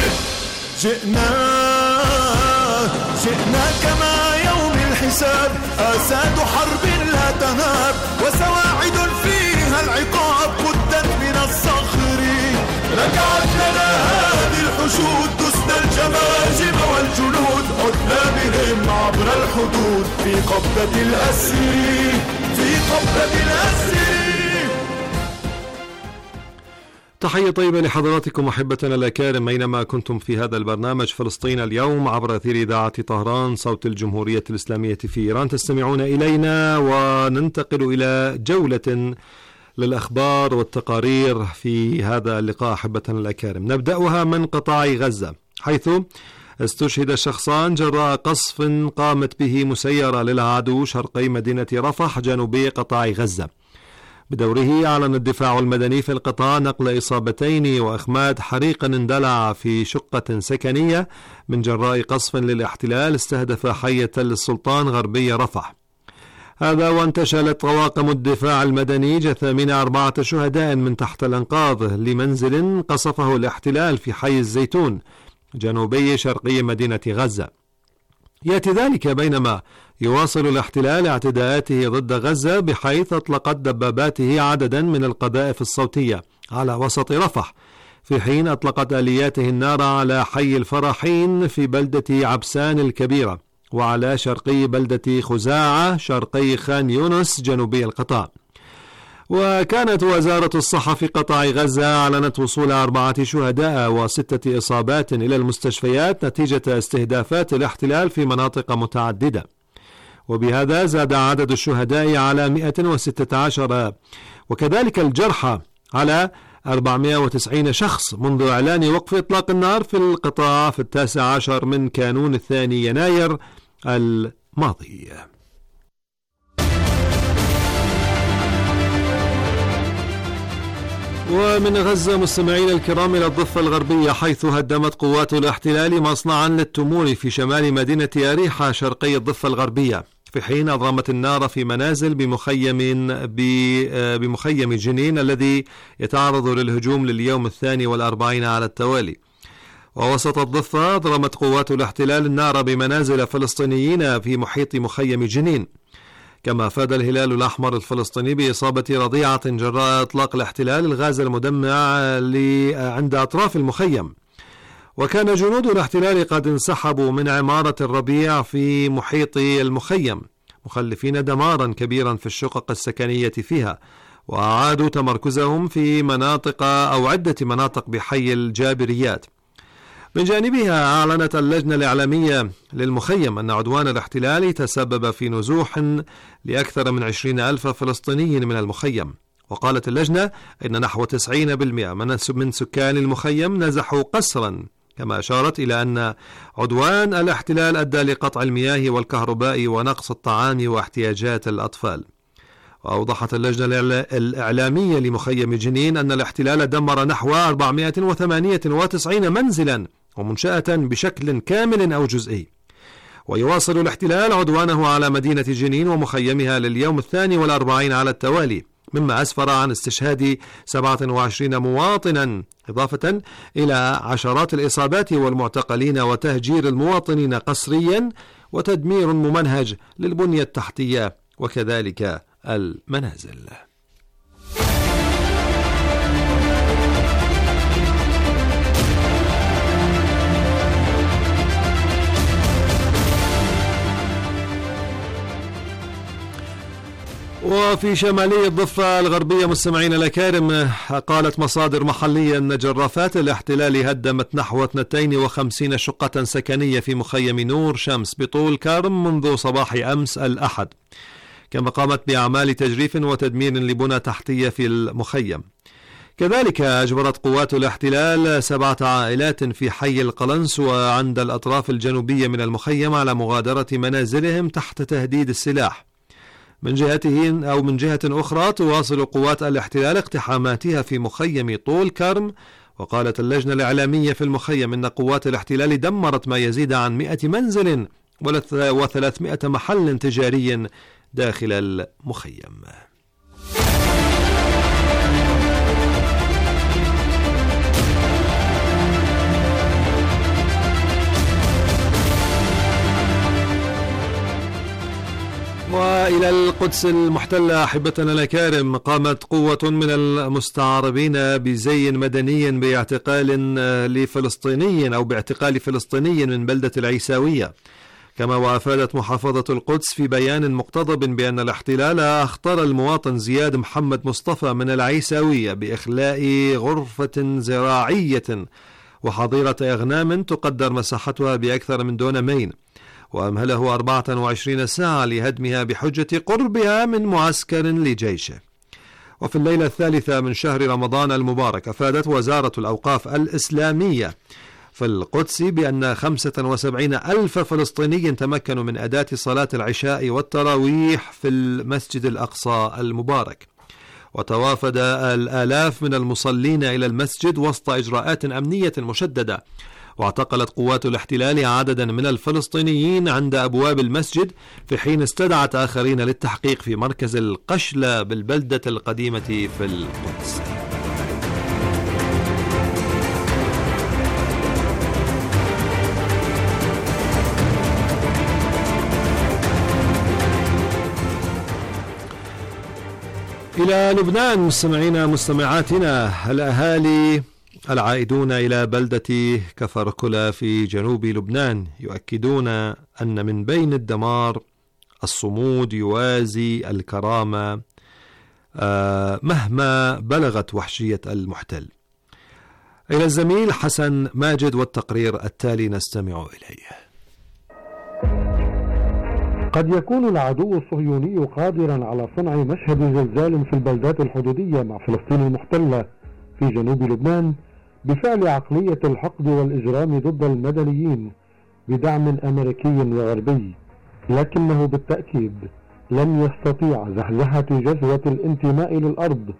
جئنا كما يوم الحساب، آساد حرب لا تناب وسواعد فيها العقاب قدت من الصخر. ركعت لنا هذه الحشود دسنا الجماجم والجنود، عدنا بهم عبر الحدود في قبضة الأسر، في قبضة الأسر. تحية طيبة لحضراتكم أحبتنا الأكارم أينما كنتم في هذا البرنامج فلسطين اليوم عبر أثير إذاعة طهران صوت الجمهورية الإسلامية في إيران. تستمعون إلينا وننتقل إلى جولة للأخبار والتقارير في هذا اللقاء أحبتنا الأكارم. نبدأها من قطاع غزة، حيث استشهد شخصان جراء قصف قامت به مسيرة للعدو شرقي مدينة رفح جنوبي قطاع غزة. بدوره أعلن الدفاع المدني في القطاع نقل إصابتين وإخماد حريق اندلع في شقة سكنية من جراء قصف للاحتلال استهدف حي تل السلطان غربي رفح. هذا وانتشلت طواقم الدفاع المدني جثامين 4 شهداء من تحت الأنقاض لمنزل قصفه الاحتلال في حي الزيتون جنوبي شرقي مدينة غزة. يأتي ذلك بينما يواصل الاحتلال اعتداءاته ضد غزة، بحيث أطلقت دباباته عددا من القذائف الصوتية على وسط رفح، في حين أطلقت آلياته النار على حي الفراحين في بلدة عبسان الكبيرة وعلى شرقي بلدة خزاعة شرقي خان يونس جنوبي القطاع. وكانت وزارة الصحة في قطاع غزة أعلنت وصول 4 شهداء و6 إصابات إلى المستشفيات نتيجة استهدافات الاحتلال في مناطق متعددة، وبهذا زاد عدد الشهداء على 116 وكذلك الجرحى على 490 شخص منذ إعلان وقف إطلاق النار في القطاع في 19 من كانون 2 يناير الماضي. ومن غزة مستمعين الكرام إلى الضفة الغربية، حيث هدمت قوات الاحتلال مصنعا للتمور في شمال مدينة أريحة شرقي الضفة الغربية، في حين أضرمت النار في منازل بمخيم جنين الذي يتعرض للهجوم لليوم 42 على التوالي. ووسط الضفة أضرمت قوات الاحتلال النار بمنازل فلسطينيين في محيط مخيم جنين. كما أفاد الهلال الأحمر الفلسطيني بإصابة رضيعة جراء إطلاق الاحتلال الغاز المدمع عند أطراف المخيم. وكان جنود الاحتلال قد انسحبوا من عمارة الربيع في محيط المخيم، مخلفين دمارا كبيرا في الشقق السكنية فيها، وأعادوا تمركزهم في عدة مناطق بحي الجابريات. من جانبها أعلنت اللجنة الإعلامية للمخيم أن عدوان الاحتلال تسبب في نزوح لأكثر من 20,000 فلسطيني من المخيم. وقالت اللجنة إن نحو 90% من سكان المخيم نزحوا قسرا، كما أشارت إلى أن عدوان الاحتلال أدى لقطع المياه والكهرباء ونقص الطعام واحتياجات الأطفال. وأوضحت اللجنة الإعلامية لمخيم جنين أن الاحتلال دمر نحو 498 منزلا ومنشأة بشكل كامل أو جزئي. ويواصل الاحتلال عدوانه على مدينة جنين ومخيمها لليوم 42 على التوالي، مما أسفر عن استشهاد 27 مواطنا، إضافة إلى عشرات الإصابات والمعتقلين وتهجير المواطنين قسريا وتدمير ممنهج للبنية التحتية وكذلك المنازل. وفي شمالي الضفة الغربية مستمعين الأكارم، قالت مصادر محلية أن جرافات الاحتلال هدمت نحو 52 شقة سكنية في مخيم نور شمس بطول كرم منذ صباح أمس الأحد، كما قامت بأعمال تجريف وتدمير لبنى تحتية في المخيم. كذلك أجبرت قوات الاحتلال 7 عائلات في حي القلنس وعند الأطراف الجنوبية من المخيم على مغادرة منازلهم تحت تهديد السلاح. من جهة أخرى تواصل قوات الاحتلال اقتحاماتها في مخيم طول كرم. وقالت اللجنة الإعلامية في المخيم إن قوات الاحتلال دمرت ما يزيد عن 100 منزل و300 محل تجاري داخل المخيم. وإلى القدس المحتلة أحبتنا الأكارم، قامت قوة من المستعربين بزي مدني باعتقال فلسطيني من بلدة العيساوية. كما وأفادت محافظة القدس في بيان مقتضب بأن الاحتلال أخطر المواطن زياد محمد مصطفى من العيساوية بإخلاء غرفة زراعية وحظيرة أغنام تقدر مساحتها بأكثر من دونمين، وأمهله 24 ساعة لهدمها بحجة قربها من معسكر لجيشه. وفي الليلة 3 من شهر رمضان المبارك أفادت وزارة الأوقاف الإسلامية في القدس بأن 75,000 فلسطيني تمكنوا من أداة صلاة العشاء والتراويح في المسجد الأقصى المبارك. وتوافد الآلاف من المصلين إلى المسجد وسط إجراءات أمنية مشددة. واعتقلت قوات الاحتلال عددا من الفلسطينيين عند أبواب المسجد، في حين استدعت آخرين للتحقيق في مركز القشلة بالبلدة القديمة في القدس. إلى لبنان مستمعينا مستمعاتنا، الأهالي العائدون إلى بلدة كفركلا في جنوب لبنان يؤكدون أن من بين الدمار الصمود يوازي الكرامة مهما بلغت وحشية المحتل. إلى الزميل حسن ماجد والتقرير التالي نستمع إليه. قد يكون العدو الصهيوني قادرا على صنع مشهد زلزال في البلدات الحدودية مع فلسطين المحتلة في جنوب لبنان بفعل عقلية الحقد والإجرام ضد المدنيين بدعم أمريكي وغربي، لكنه بالتأكيد لن يستطيع زحزحة جذوة الانتماء للأرض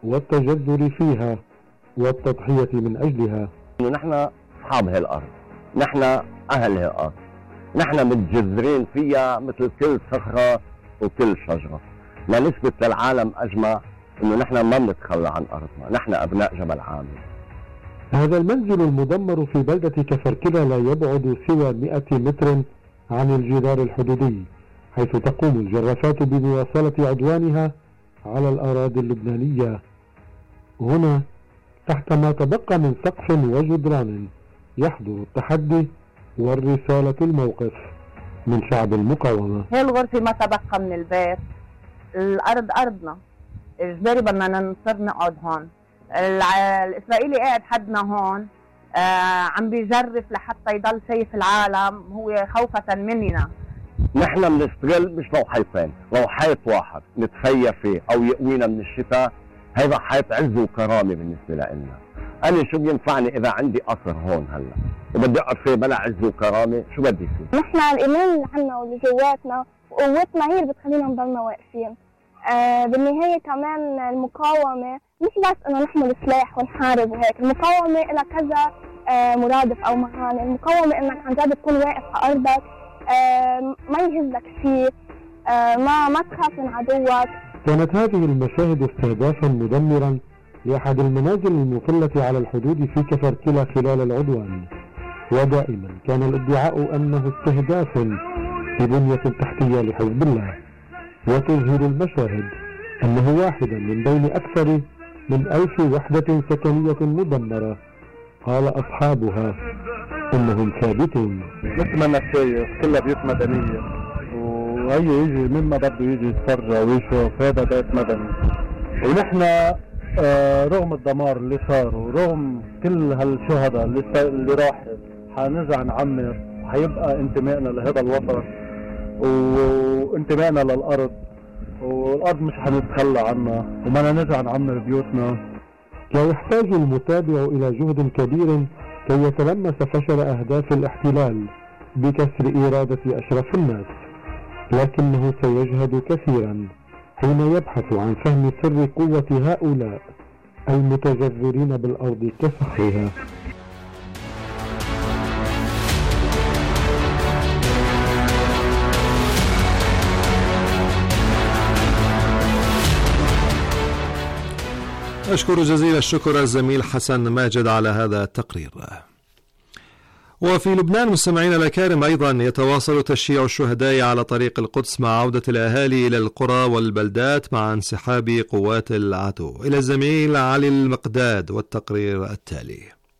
والتجذر فيها والتضحية من أجلها. نحن أصحاب هالأرض، نحن أهل هالأرض، نحن متجذرين فيها مثل كل صخرة وكل شجرة. لنثبت للعالم أجمع إنه نحن ما بنتخلى عن أرضنا، نحن أبناء جبل عامر. هذا المنزل المدمر في بلدة كفركلة لا يبعد سوى 100 متر عن الجدار الحدودي، حيث تقوم الجرافات بمواصلة عدوانها على الأراضي اللبنانية. هنا تحت ما تبقى من سقف وجدران يحضر التحدي والرسالة الموقف من شعب المقاومة. هي الغرفة ما تبقى من البيت، الأرض أرضنا، إجباري بدنا نصير نقعد هون. الإسرائيلي قاعد حدنا هون، عم بيجرف لحتى يضل شايف العالم، هو خوفة مننا. نحن بنستغل مش لو حيطين، لو حيط واحد نتخيى فيه أو يقوينا من الشتاء، هذا حيط عز وكرامة بالنسبة لنا. أنا شو بينفعني إذا عندي قصر هون هلا وبدي أقعد فيه بلا عز وكرامة؟ شو بدي فيه؟ نحن الإيمان اللي عنا واللي جواتنا وقوتنا هي اللي بتخلينا نضلنا واقفين. بالنهاية كمان المقاومة مش بس إنه نحمل سلاح ونحارب وهيك، المقاومة لها كذا مرادف أو معاني. المقاومة إنك عن جد تكون واقف على أرضك، ما يهزك شيء، ما تخاف من عدوك. كانت هذه المشاهد استهدافا مدمرا لأحد المنازل المطلة على الحدود في كفركلة خلال العدوان، ودائما كان الادعاء أنه استهداف لبنية تحتية لحزب الله، وتظهر المشاهد أنه واحدا من بين أكثر من 1000 وحدة سكنية مدمرة قال أصحابها إنهم ثابتون. مثل ما أنك شايف كلها بيوت مدنية، وهي يجي مما بده يجي يتفرج ويشوف هذا بيت مدني. ونحن رغم الدمار اللي صار ورغم كل هالشهداء اللي راحت حنرجع نعمر، وحيبقى انتمائنا لهذا الوطن وانتمائنا للأرض، والأرض مش حنتخلى عنها، وما نرجع نعمر بيوتنا. لا يحتاج المتابع إلى جهد كبير كي يتلمس فشل أهداف الاحتلال بكسر إرادة أشرف الناس، لكنه سيجهد كثيرا حين يبحث عن فهم سر قوة هؤلاء المتجذرين بالأرض كفخها. أشكر جزيل الشكر الزميل حسن ماجد على هذا التقرير. وفي لبنان مستمعينا الأكارم أيضا يتواصل تشييع الشهداء على طريق القدس مع عودة الأهالي إلى القرى والبلدات مع انسحاب قوات العدو. إلى الزميل علي المقداد والتقرير التالي.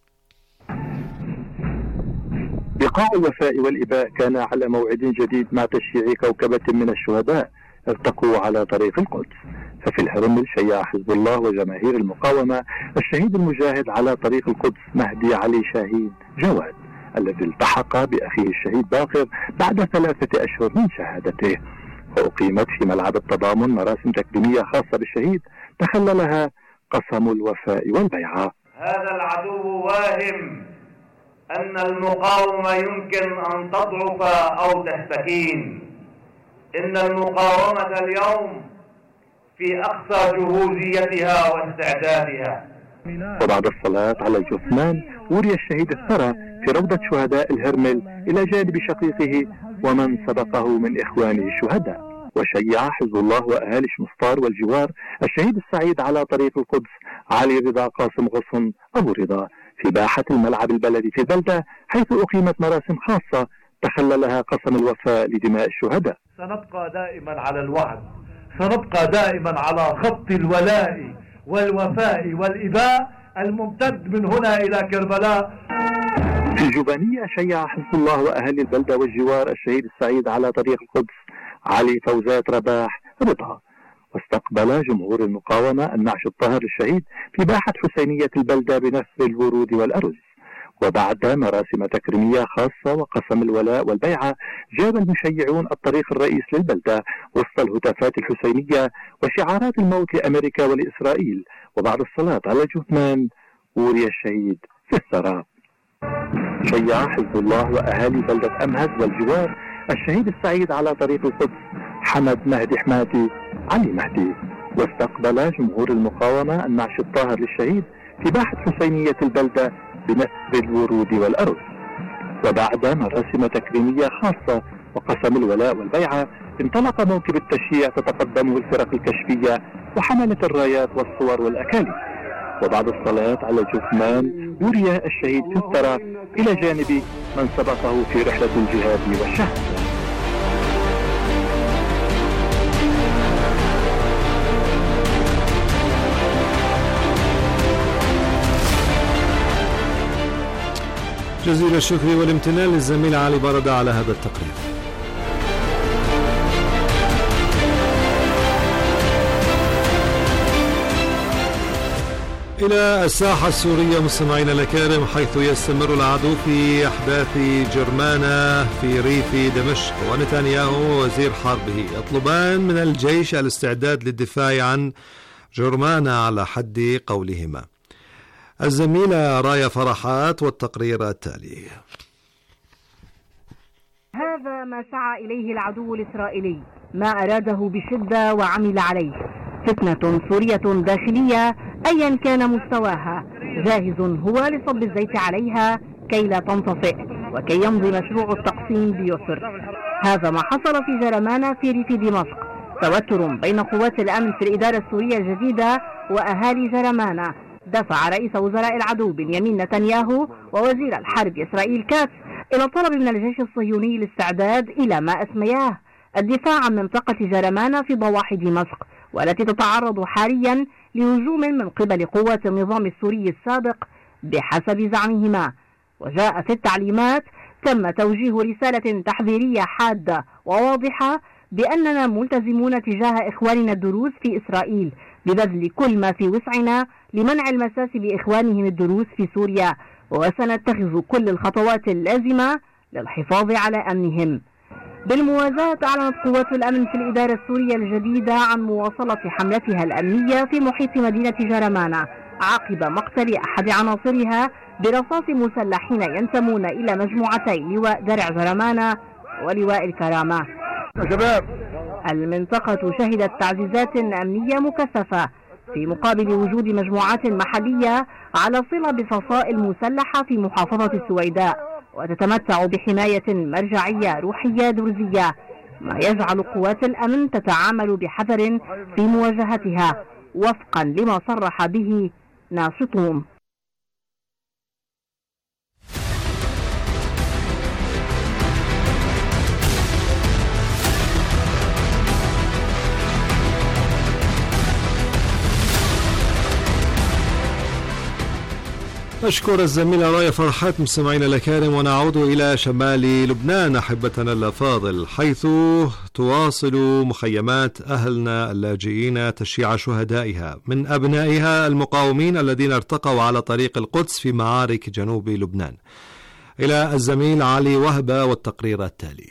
لقاء الوفاء والإباء كان على موعد جديد مع تشييع كوكبة من الشهداء ارتقوا على طريق القدس. ففي الهرمل شيع حزب الله وجماهير المقاومة الشهيد المجاهد على طريق القدس مهدي علي شاهين جواد، الذي التحق بأخيه الشهيد باقر بعد 3 أشهر من شهادته. وأقيمت في ملعب التضامن مراسم تكريمية خاصة بالشهيد تخللها قسم الوفاء والبيعة. هذا العدو واهم أن المقاومة يمكن أن تضعف أو تستكين. إن المقاومة اليوم في أقصى جهوزيتها واستعدادها. وبعد الصلاة على الجثمان وري الشهيد الثرى في روضة شهداء الهرمل إلى جانب شقيقه ومن سبقه من إخوانه الشهداء. وشيع حزب الله وأهالي شمسطار والجوار الشهيد السعيد على طريق القدس علي رضا قاسم غصن أبو رضا في باحة الملعب البلدي في البلدة، حيث أقيمت مراسم خاصة تخللها قسم الوفاء لدماء الشهداء. سنبقى دائما على الوعد، سنبقى دائما على خط الولاء والوفاء والإباء الممتد من هنا إلى كربلاء. في الجبانية شيع حزب الله وأهل البلدة والجوار الشهيد السعيد على طريق القدس علي فوزات رباح رضا. واستقبل جمهور المقاومة النعش الطاهر الشهيد في باحة حسينية البلدة بنثر الورود والأرز. وبعد مراسم تكريمية خاصة وقسم الولاء والبيعة جاب المشيعون الطريق الرئيس للبلدة وسط الهتافات الحسينية وشعارات الموت لأمريكا ولإسرائيل. وبعد الصلاة على الجثمان وري الشهيد في الثرى. شيع حزب الله وأهالي بلدة أمهد والجوار الشهيد السعيد على طريق القدس حمد مهدي حماتي علي مهدي. واستقبل جمهور المقاومة النعش الطاهر للشهيد في باحة حسينية البلدة بنثر الورود والأرز. وبعد مراسم تكريمية خاصة وقسم الولاء والبيعة، انطلق موكب التشييع تتقدمه الفرق الكشفية وحملة الرايات والصور والأكاليل. وبعد الصلاة على الجثمان يري الشهيد في الثرى إلى جانب من سبقه في رحلة الجهاد والشهادة. جزيل الشكر والامتنان للزميل علي بردة على هذا التقرير. إلى الساحة السورية مستمعينا الكرام، حيث يستمر العدو في أحداث جرمانة في ريف دمشق، ونتنياهو ووزير حربه يطلبان من الجيش الاستعداد للدفاع عن جرمانة على حد قولهما. الزميلة رايا فرحات والتقرير التالي. هذا ما سعى إليه العدو الإسرائيلي، ما أراده بشدة وعمل عليه، فتنة سورية داخلية أيا كان مستواها، جاهز هو لصب الزيت عليها كي لا تنطفئ وكي يمضي مشروع التقسيم بيسر. هذا ما حصل في جرمانة في ريف دمشق، توتر بين قوات الأمن في الإدارة السورية الجديدة وأهالي جرمانة دفع رئيس وزراء العدو بنيامين نتنياهو ووزير الحرب إسرائيل كاتس إلى طلب من الجيش الصهيوني الاستعداد إلى ما أسمياه الدفاع عن منطقة جرمانة في ضواحي دمشق، والتي تتعرض حاليا لهجوم من قبل قوات النظام السوري السابق بحسب زعمهما. وجاء في التعليمات تم توجيه رسالة تحذيرية حادة وواضحة بأننا ملتزمون تجاه إخواننا الدروز في إسرائيل ببذل كل ما في وسعنا لمنع المساس بإخوانهم الدروز في سوريا، وسنتخذ كل الخطوات اللازمة للحفاظ على أمنهم. بالموازاة أعلنت قوات الأمن في الإدارة السورية الجديدة عن مواصلة حملتها الأمنية في محيط مدينة جرمانة عقب مقتل أحد عناصرها برصاص مسلحين ينتمون إلى مجموعتي لواء درع جرمانة ولواء الكرامة. المنطقة شهدت تعزيزات أمنية مكثفة في مقابل وجود مجموعات محلية على صلة بفصائل مسلحة في محافظة السويداء، وتتمتع بحماية مرجعية روحية درزية، ما يجعل قوات الأمن تتعامل بحذر في مواجهتها وفقا لما صرح به ناشطون. أشكر الزميلة رايا فرحات. مستمعينا الكرام، ونعود إلى شمال لبنان أحبتنا الأفاضل، حيث تواصل مخيمات أهلنا اللاجئين تشييع شهدائها من أبنائها المقاومين الذين ارتقوا على طريق القدس في معارك جنوب لبنان. إلى الزميل علي وهبة والتقرير التالي.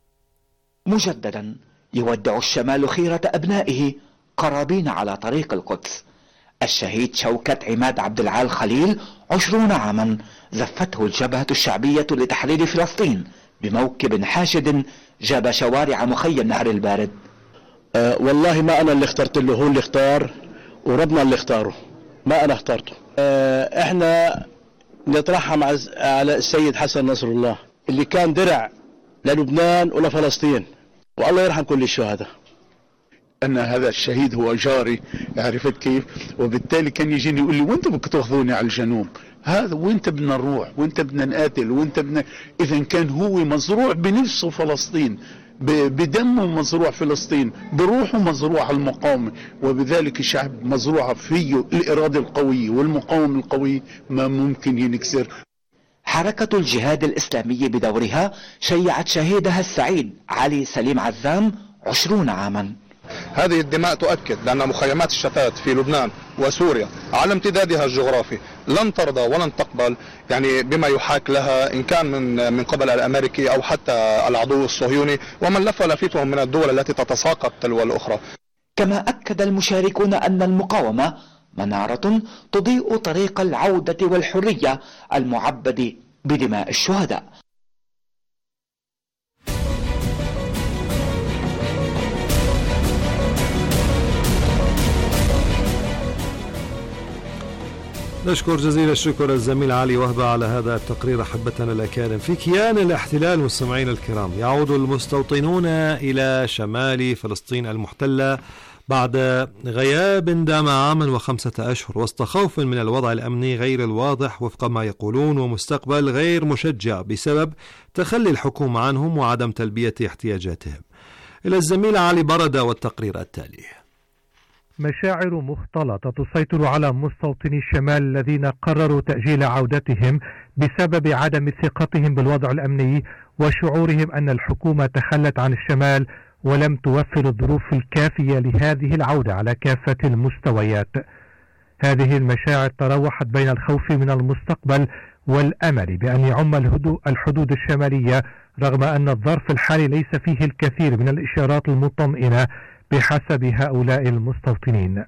مجددا يودع الشمال خيرة أبنائه قرابين على طريق القدس. الشهيد شوكت عماد عبد العال خليل 20 عاما زفته الجبهة الشعبية لتحرير فلسطين بموكب حاشد جاب شوارع مخيم نهر البارد. والله ما أنا اللي اخترت له، هو اللي اختار وربنا اللي اختاره، ما أنا اخترته. احنا نترحم على السيد حسن نصر الله اللي كان درع للبنان ولفلسطين، والله يرحم كل الشهداء. أن هذا الشهيد هو جاري، عرفت كيف؟ وبالتالي كان يجيني يقول لي وانت بدك تاخذوني على الجنوب، هذا وانت بدنا نروح وانت بدنا نقاتل وانت بدنا. إذا كان هو مزروع بنفسه فلسطين، بدمه مزروع فلسطين، بروحه مزروع المقاومة، وبذلك الشعب مزروع فيه الإرادة القوية والمقاومة القوية ما ممكن ينكسر. حركة الجهاد الإسلامي بدورها شيعت شهيدها السعيد علي سليم عزام 20 عاما. هذه الدماء تؤكد بأن مخيمات الشتات في لبنان وسوريا على امتدادها الجغرافي لن ترضى ولن تقبل بما يحاك لها، إن كان من قبل الأمريكي أو حتى العدو الصهيوني ومن لف لفيتهم من الدول التي تتساقط تلو الأخرى. كما أكد المشاركون أن المقاومة منارة تضيء طريق العودة والحرية المعبد بدماء الشهداء. نشكر جزيل الشكر الزميل علي وهبة على هذا التقرير. أحبتنا الأكارم، في كيان الاحتلال مستمعين الكرام يعود المستوطنون إلى شمال فلسطين المحتلة بعد غياب دام عاما و5 أشهر وسط خوف من الوضع الأمني غير الواضح وفق ما يقولون ومستقبل غير مشجع بسبب تخلي الحكومة عنهم وعدم تلبية احتياجاتهم. إلى الزميل علي بردة والتقرير التالي. مشاعر مختلطة تسيطر على مستوطني الشمال الذين قرروا تأجيل عودتهم بسبب عدم ثقتهم بالوضع الأمني وشعورهم أن الحكومة تخلت عن الشمال ولم توفر الظروف الكافية لهذه العودة على كافة المستويات. هذه المشاعر تراوحت بين الخوف من المستقبل والأمل بأن يعم الحدود الشمالية رغم أن الظرف الحالي ليس فيه الكثير من الإشارات المطمئنة بحسب هؤلاء المستوطنين.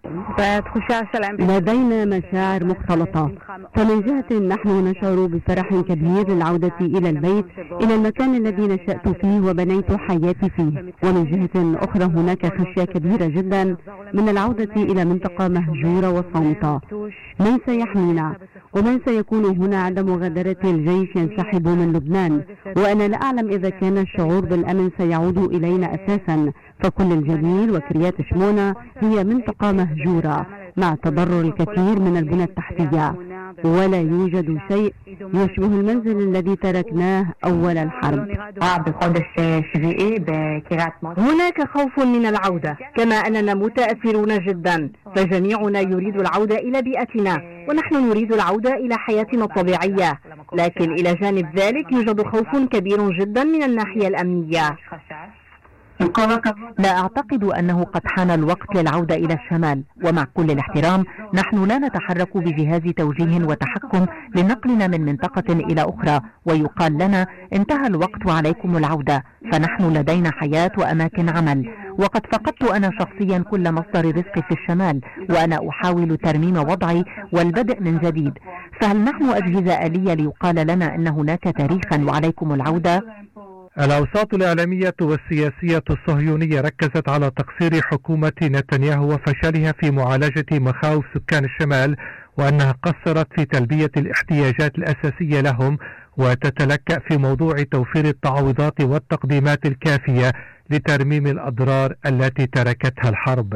لدينا مشاعر مختلطة، فمن جهة نحن نشعر بفرح كبير للعودة إلى البيت، إلى المكان الذي نشأت فيه وبنيت حياتي فيه، ومن جهة أخرى هناك خشية كبيرة جدا من العودة إلى منطقة مهجورة وصامتة. من سيحمينا؟ ومن سيكون هنا عند مغادرة الجيش ينسحب من لبنان؟ وأنا لا أعلم إذا كان الشعور بالأمن سيعود إلينا أساسا، فكل الجميل وكريات شمونة هي منطقة مهجورة مع تضرر الكثير من البنى التحتية، ولا يوجد شيء يشبه المنزل الذي تركناه أول الحرب. هناك خوف من العودة، كما أننا متأثرون جدا، فجميعنا يريد العودة إلى بيئتنا ونحن نريد العودة إلى حياتنا الطبيعية، لكن إلى جانب ذلك يوجد خوف كبير جدا من الناحية الأمنية. لا أعتقد أنه قد حان الوقت للعودة إلى الشمال، ومع كل الاحترام نحن لا نتحرك بجهاز توجيه وتحكم لنقلنا من منطقة إلى أخرى ويقال لنا انتهى الوقت وعليكم العودة، فنحن لدينا حياة وأماكن عمل، وقد فقدت أنا شخصيا كل مصدر رزق في الشمال وأنا أحاول ترميم وضعي والبدء من جديد، فهل نحن أجهزة آلية ليقال لنا أن هناك تاريخا وعليكم العودة؟ الأوساط الإعلامية والسياسية الصهيونية ركزت على تقصير حكومة نتنياهو وفشلها في معالجة مخاوف سكان الشمال، وأنها قصرت في تلبية الاحتياجات الأساسية لهم وتتلكأ في موضوع توفير التعويضات والتقديمات الكافية لترميم الأضرار التي تركتها الحرب.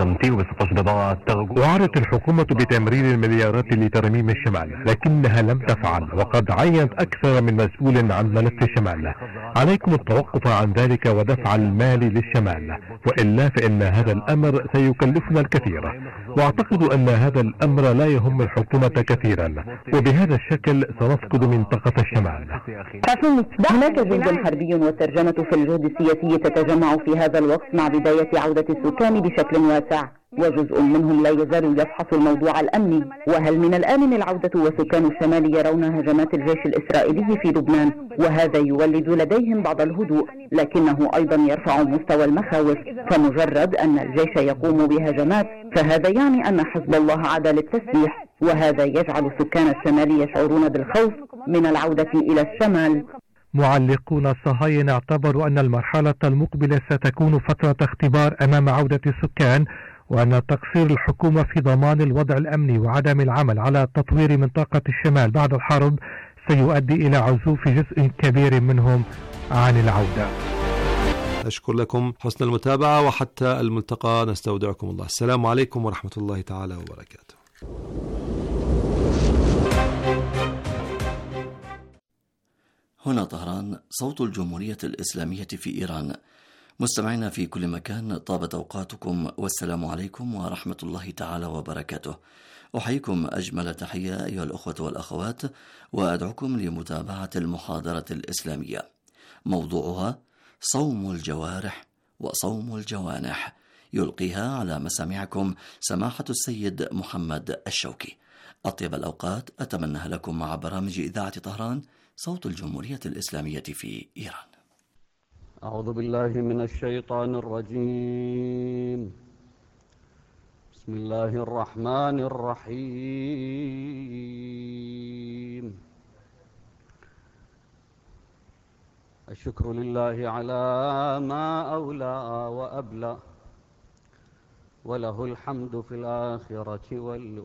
وعدت الحكومة بتمرير المليارات لترميم الشمال لكنها لم تفعل، وقد عينت أكثر من مسؤول عن ملف الشمال. عليكم التوقف عن ذلك ودفع المال للشمال، وإلا فإن هذا الأمر سيكلفنا الكثير، وأعتقد أن هذا الأمر لا يهم الحكومة كثيرا، وبهذا الشكل سنفقد منطقة الشمال. هناك جند حربي والترجمة في الجهد السياسي تتجمع في هذا الوقت مع بداية عودة السكان بشكل واسع، وجزء منهم لا يزال يفحص الموضوع الأمني. وهل من الآمن العودة وسكان الشمال يرون هجمات الجيش الإسرائيلي في لبنان، وهذا يولد لديهم بعض الهدوء، لكنه أيضا يرفع مستوى المخاوف، فمجرد أن الجيش يقوم بهجمات فهذا يعني أن حزب الله عاد للتسليح، وهذا يجعل سكان الشمال يشعرون بالخوف من العودة إلى الشمال. معلقون الصهاينة اعتبروا أن المرحلة المقبلة ستكون فترة اختبار أمام عودة السكان، وأن تقصير الحكومة في ضمان الوضع الأمني وعدم العمل على تطوير منطقة الشمال بعد الحرب سيؤدي إلى عزوف جزء كبير منهم عن العودة. أشكر لكم حسن المتابعة، وحتى الملتقى نستودعكم الله. السلام عليكم ورحمة الله تعالى وبركاته. هنا طهران، صوت الجمهورية الإسلامية في إيران. مستمعينا في كل مكان، طابت أوقاتكم والسلام عليكم ورحمة الله تعالى وبركاته. أحييكم أجمل تحية أيها الأخوة والأخوات، وأدعوكم لمتابعة المحاضرة الإسلامية، موضوعها صوم الجوارح وصوم الجوانح، يلقيها على مسامعكم سماحة السيد محمد الشوكي. أطيب الأوقات أتمنى لكم مع برامج إذاعة طهران، صوت الجمهورية الإسلامية في إيران. أعوذ بالله من الشيطان الرجيم. بسم الله الرحمن الرحيم. الشكر لله على ما أولى وأبلى، وله الحمد في الآخرة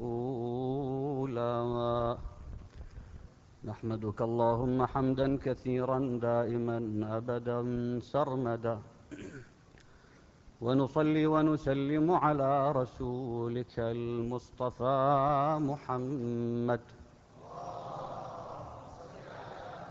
والأولى. نحمدك اللهم حمدا كثيرا دائما أبدا سرمدا، ونصلي ونسلم على رسولك المصطفى محمد